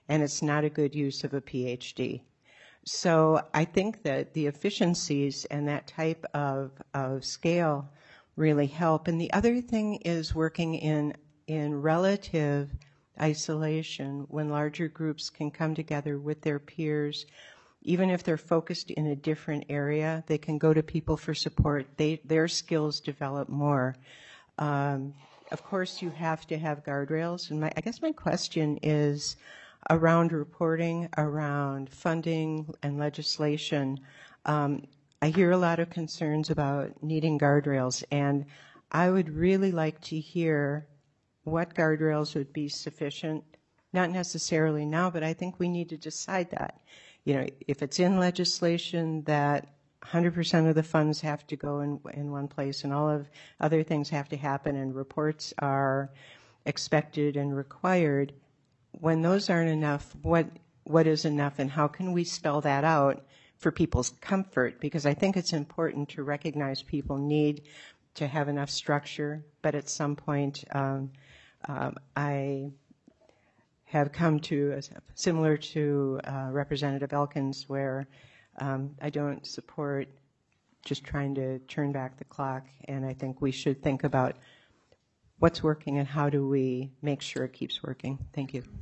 and it's not a good use of a P H D. So I think that the efficiencies and that type of, of scale really help. And the other thing is working in, in relative isolation when larger groups can come together with their peers. Even if they're focused in a different area, they can go to people for support. They, their skills develop more. Um, of course, you have to have guardrails. And my, I guess my question is around reporting, around funding and legislation. Um, I hear a lot of concerns about needing guardrails, and I would really like to hear what guardrails would be sufficient. Not necessarily now, but I think we need to decide that. You know, if it's in legislation that one hundred percent of the funds have to go in, in one place and all of other things have to happen and reports are expected and required, when those aren't enough, what what is enough, and how can we spell that out for people's comfort? Because I think it's important to recognize people need to have enough structure, but at some point um, um, I have come to, a, similar to uh, Representative Elkins, where um, I don't support just trying to turn back the clock, and I think we should think about what's working and how do we make sure it keeps working. Thank you.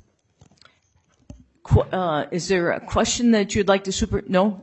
Uh, is there a question that you'd like to super, no?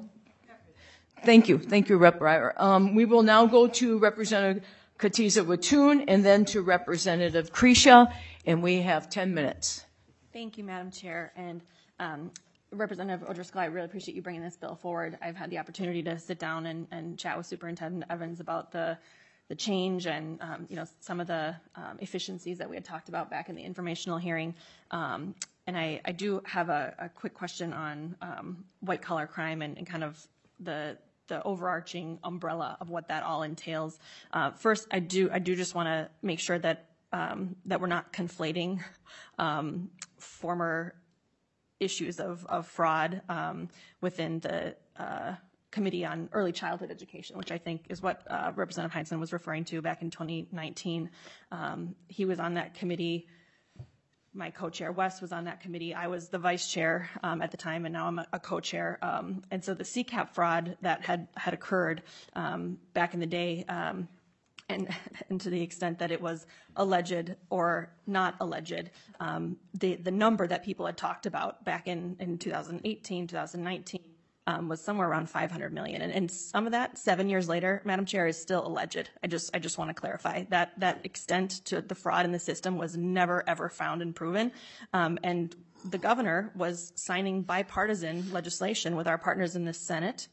Thank you. Thank you, Rep Breyer. Um, we will now go to Representative Khatiza Wattoon and then to Representative Krisha, and we have ten minutes. Thank you, Madam Chair. And um, Representative O'Driscoll, I really appreciate you bringing this bill forward. I've had the opportunity to sit down and, and chat with Superintendent Evans about the the change and um, you know, some of the um, efficiencies that we had talked about back in the informational hearing. Um, and I, I do have a, a quick question on um, white collar crime and, and kind of the the overarching umbrella of what that all entails. Uh, first, I do I do just want to make sure that um, that we're not conflating um, former issues of, of fraud um, within the uh, Committee on Early Childhood Education, which I think is what uh, Representative Heinzen was referring to back in twenty nineteen. Um, he was on that committee. My co-chair, Wes, was on that committee. I was the vice chair um, at the time, and now I'm a, a co-chair. Um, and so the C CAP fraud that had, had occurred um, back in the day, um, and, and to the extent that it was alleged or not alleged, um, the, the number that people had talked about back in, in two thousand eighteen, two thousand nineteen, Um, was somewhere around five hundred million, and, and some of that, seven years later, Madam Chair, is still alleged. I just, I just want to clarify that that extent to the fraud in the system was never ever found and proven. Um, and the governor was signing bipartisan legislation with our partners in the Senate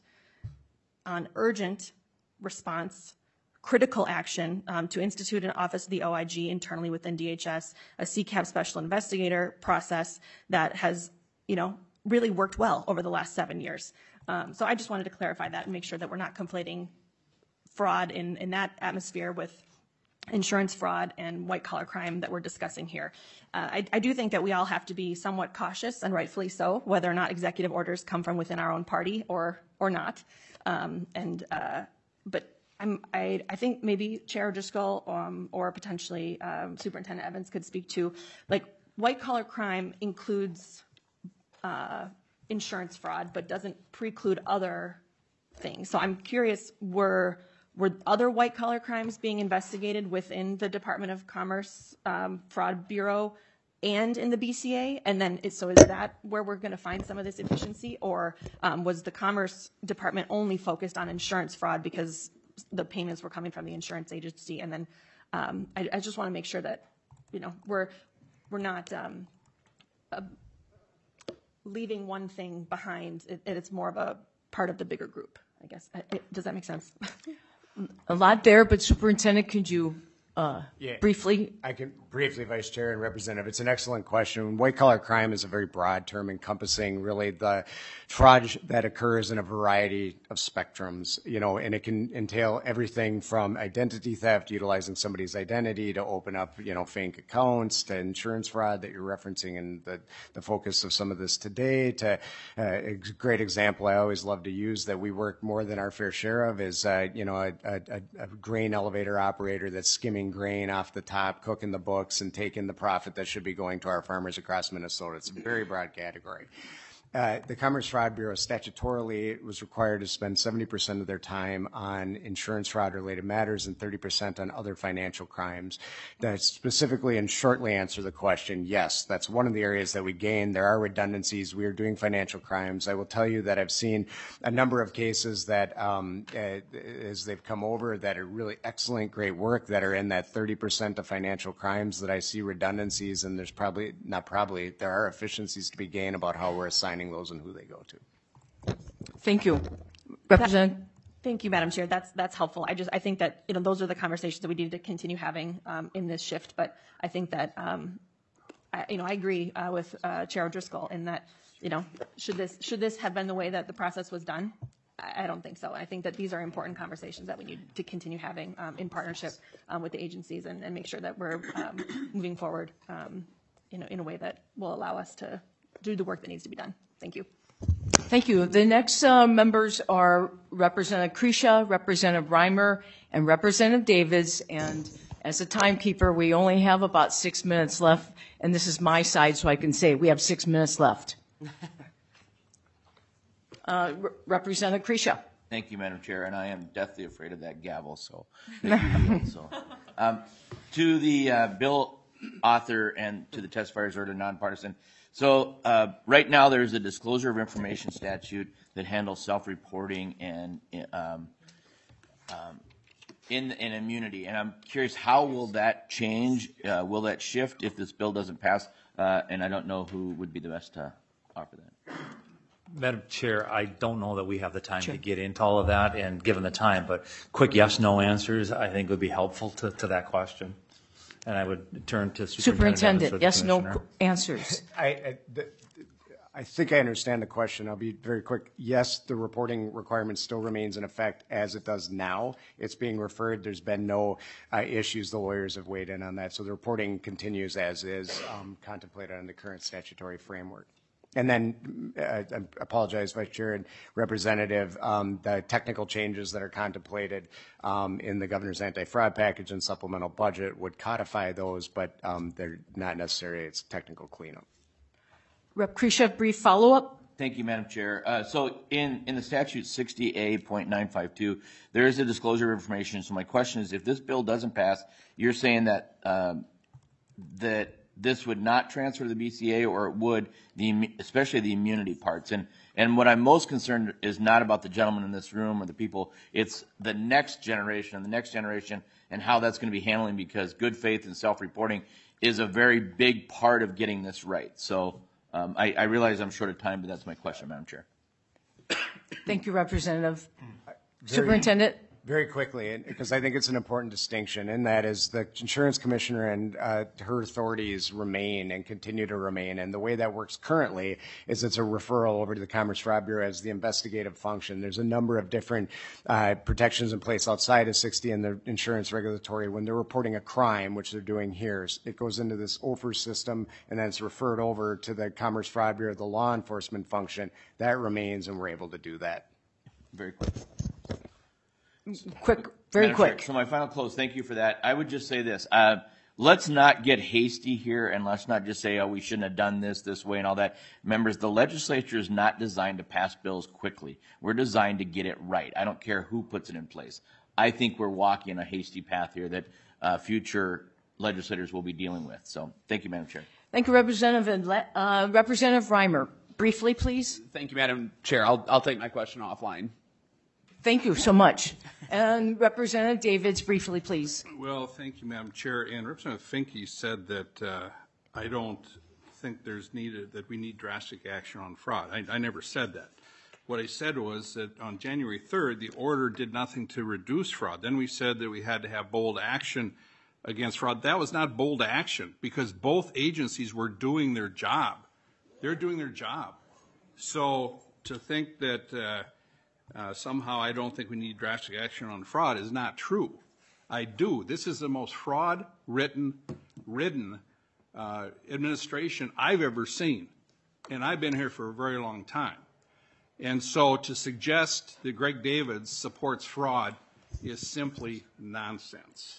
on urgent response, critical action um, to institute an Office of the O I G internally within D H S, a C CAP special investigator process that has, you know, really worked well over the last seven years. Um, so I just wanted to clarify that and make sure that we're not conflating fraud in, in that atmosphere with insurance fraud and white collar crime that we're discussing here. Uh, I, I do think that we all have to be somewhat cautious, and rightfully so, whether or not executive orders come from within our own party or or not. Um, and uh, but I'm, I, I think maybe Chair O'Driscoll um, or potentially um, Superintendent Evans could speak to, like, white collar crime includes Uh, insurance fraud, but doesn't preclude other things. So I'm curious, were were other white collar crimes being investigated within the Department of Commerce um, Fraud Bureau and in the B C A? And then, is, so is that where we're going to find some of this efficiency, or um, was the Commerce Department only focused on insurance fraud because the payments were coming from the insurance agency? And then um, I, I just want to make sure that, you know, we're we're not um, a, leaving one thing behind, it, it's more of a part of the bigger group, I guess. It, does that make sense? A lot there, but Superintendent, could you uh, yeah, briefly? I can briefly, Vice Chair and Representative. It's an excellent question. White collar crime is a very broad term encompassing really the fraud that occurs in a variety of spectrums, you know, and it can entail everything from identity theft, utilizing somebody's identity to open up, you know, fake accounts, to insurance fraud that you're referencing in the, the focus of some of this today, to uh, a great example I always love to use that we work more than our fair share of is, uh, you know, a, a, a grain elevator operator that's skimming grain off the top, cooking the books, books and taken the profit that should be going to our farmers across Minnesota. It's a very broad category. Uh, the Commerce Fraud Bureau statutorily was required to spend seventy percent of their time on insurance fraud related matters and thirty percent on other financial crimes. That specifically and shortly answer the question, yes, that's one of the areas that we gain. There are redundancies. We are doing financial crimes. I will tell you that I've seen a number of cases that um, uh, as they've come over that are really excellent, great work that are in that thirty percent of financial crimes that I see redundancies, and there's probably, not probably, there are efficiencies to be gained about how we're assigning those and who they go to. Thank you. Representative. Thank you, Madam Chair. That's that's helpful. I just I think that you know those are the conversations that we need to continue having um, in this shift. But I think that um, I, you know I agree uh, with uh, Chair O'Driscoll in that you know should this should this have been the way that the process was done? I, I don't think so. I think that these are important conversations that we need to continue having um, in partnership um, with the agencies and, and make sure that we're um, moving forward um, you know in a way that will allow us to do the work that needs to be done. Thank you. Thank you. The next uh, members are Representative Kresha, Representative Reimer, and Representative Davids. And as a timekeeper, we only have about six minutes left. And this is my side, so I can say we have six minutes left. uh, Re- Representative Kresha. Thank you, Madam Chair, and I am deathly afraid of that gavel. So, so um, to the uh, bill author and to the testifiers or to nonpartisan. So uh, right now there's a disclosure of information statute that handles self-reporting and um, um, in, in immunity. And I'm curious, how will that change? Uh, will that shift if this bill doesn't pass? Uh, and I don't know who would be the best to offer that. Madam Chair, I don't know that we have the time sure. to get into all of that, and given the time, but quick yes/no answers I think would be helpful to, to that question. And I would turn to Superintendent. Superintendent, yes, no answers. I, I, the, I think I understand the question. I'll be very quick. Yes, the reporting requirement still remains in effect as it does now. It's being referred. There's been no uh, issues. The lawyers have weighed in on that. So the reporting continues as is um, contemplated in the current statutory framework. And then, uh, I apologize, Vice Chair and Representative, um, the technical changes that are contemplated um, in the governor's anti-fraud package and supplemental budget would codify those, but um, they're not necessary. It's technical cleanup. Rep Kresha, brief follow-up. Thank you, Madam Chair. Uh, so in, in the statute sixty A point nine five two, there is a disclosure of information. So my question is, if this bill doesn't pass, you're saying that um, that this would not transfer to the B C A, or it would, the, especially the immunity parts. And, and what I'm most concerned is not about the gentleman in this room or the people, it's the next generation and the next generation and how that's going to be handling, because good faith and self-reporting is a very big part of getting this right. So um, I, I realize I'm short of time, but that's my question, Madam Chair. Thank you, Representative. Very, Superintendent. Very quickly, because I think it's an important distinction, and that is the insurance commissioner and uh, her authorities remain and continue to remain. And the way that works currently is it's a referral over to the Commerce Fraud Bureau as the investigative function. There's a number of different uh, protections in place outside of sixty and the insurance regulatory. When they're reporting a crime, which they're doing here, it goes into this O F R system, and then it's referred over to the Commerce Fraud Bureau, the law enforcement function. That remains, and we're able to do that. Very quick. Quick, very Madam quick. Chair, so my final close, thank you for that. I would just say this. Uh, let's not get hasty here, and let's not just say, oh, we shouldn't have done this this way and all that. Members, the legislature is not designed to pass bills quickly. We're designed to get it right. I don't care who puts it in place. I think we're walking a hasty path here that uh, future legislators will be dealing with. So thank you, Madam Chair. Thank you, Representative. Uh, Representative Reimer, briefly, please. Thank you, Madam Chair. I'll, I'll take my question offline. Thank you so much. And Representative Davids, briefly, please. Well, thank you, Madam Chair. And Representative Finke said that uh, I don't think there's needed, that we need drastic action on fraud. I, I never said that. What I said was that on January third, the order did nothing to reduce fraud. Then we said that we had to have bold action against fraud. That was not bold action, because both agencies were doing their job. They're doing their job. So to think that uh, Uh, somehow I don't think we need drastic action on fraud is not true. I do. This is the most fraud-ridden ridden, uh, administration I've ever seen, and I've been here for a very long time. And so to suggest that Greg Davids supports fraud is simply nonsense.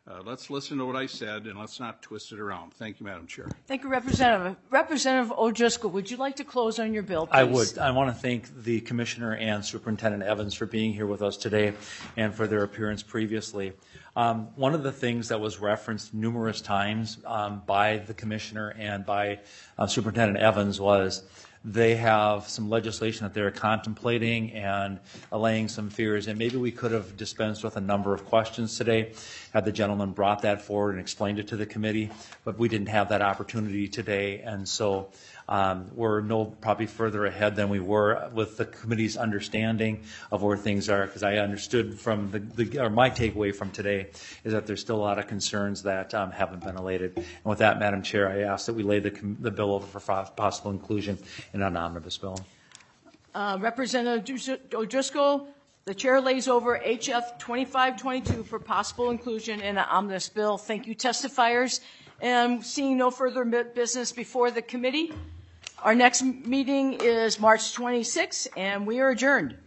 Uh, Let's listen to what I said, and let's not twist it around. Thank you, Madam Chair. Thank you, Representative. Representative O'Driscoll, would you like to close on your bill, please? I would. I want to thank the Commissioner and Superintendent Evans for being here with us today and for their appearance previously. Um, one of the things that was referenced numerous times um, by the Commissioner and by uh, Superintendent Evans was they have some legislation that they're contemplating and allaying some fears, and maybe we could have dispensed with a number of questions today had the gentleman brought that forward and explained it to the committee, but we didn't have that opportunity today, and so um, we're no probably further ahead than we were with the committee's understanding of where things are, because I understood from the, the or my takeaway from today is that there's still a lot of concerns that um, haven't been allayed. And with that, Madam Chair, I ask that we lay the, the bill over for possible inclusion in an omnibus bill. Uh, Representative O'Driscoll, the chair lays over H F twenty-five twenty-two for possible inclusion in an omnibus bill. Thank you, testifiers. And seeing no further business before the committee, our next meeting is March twenty-sixth, and we are adjourned.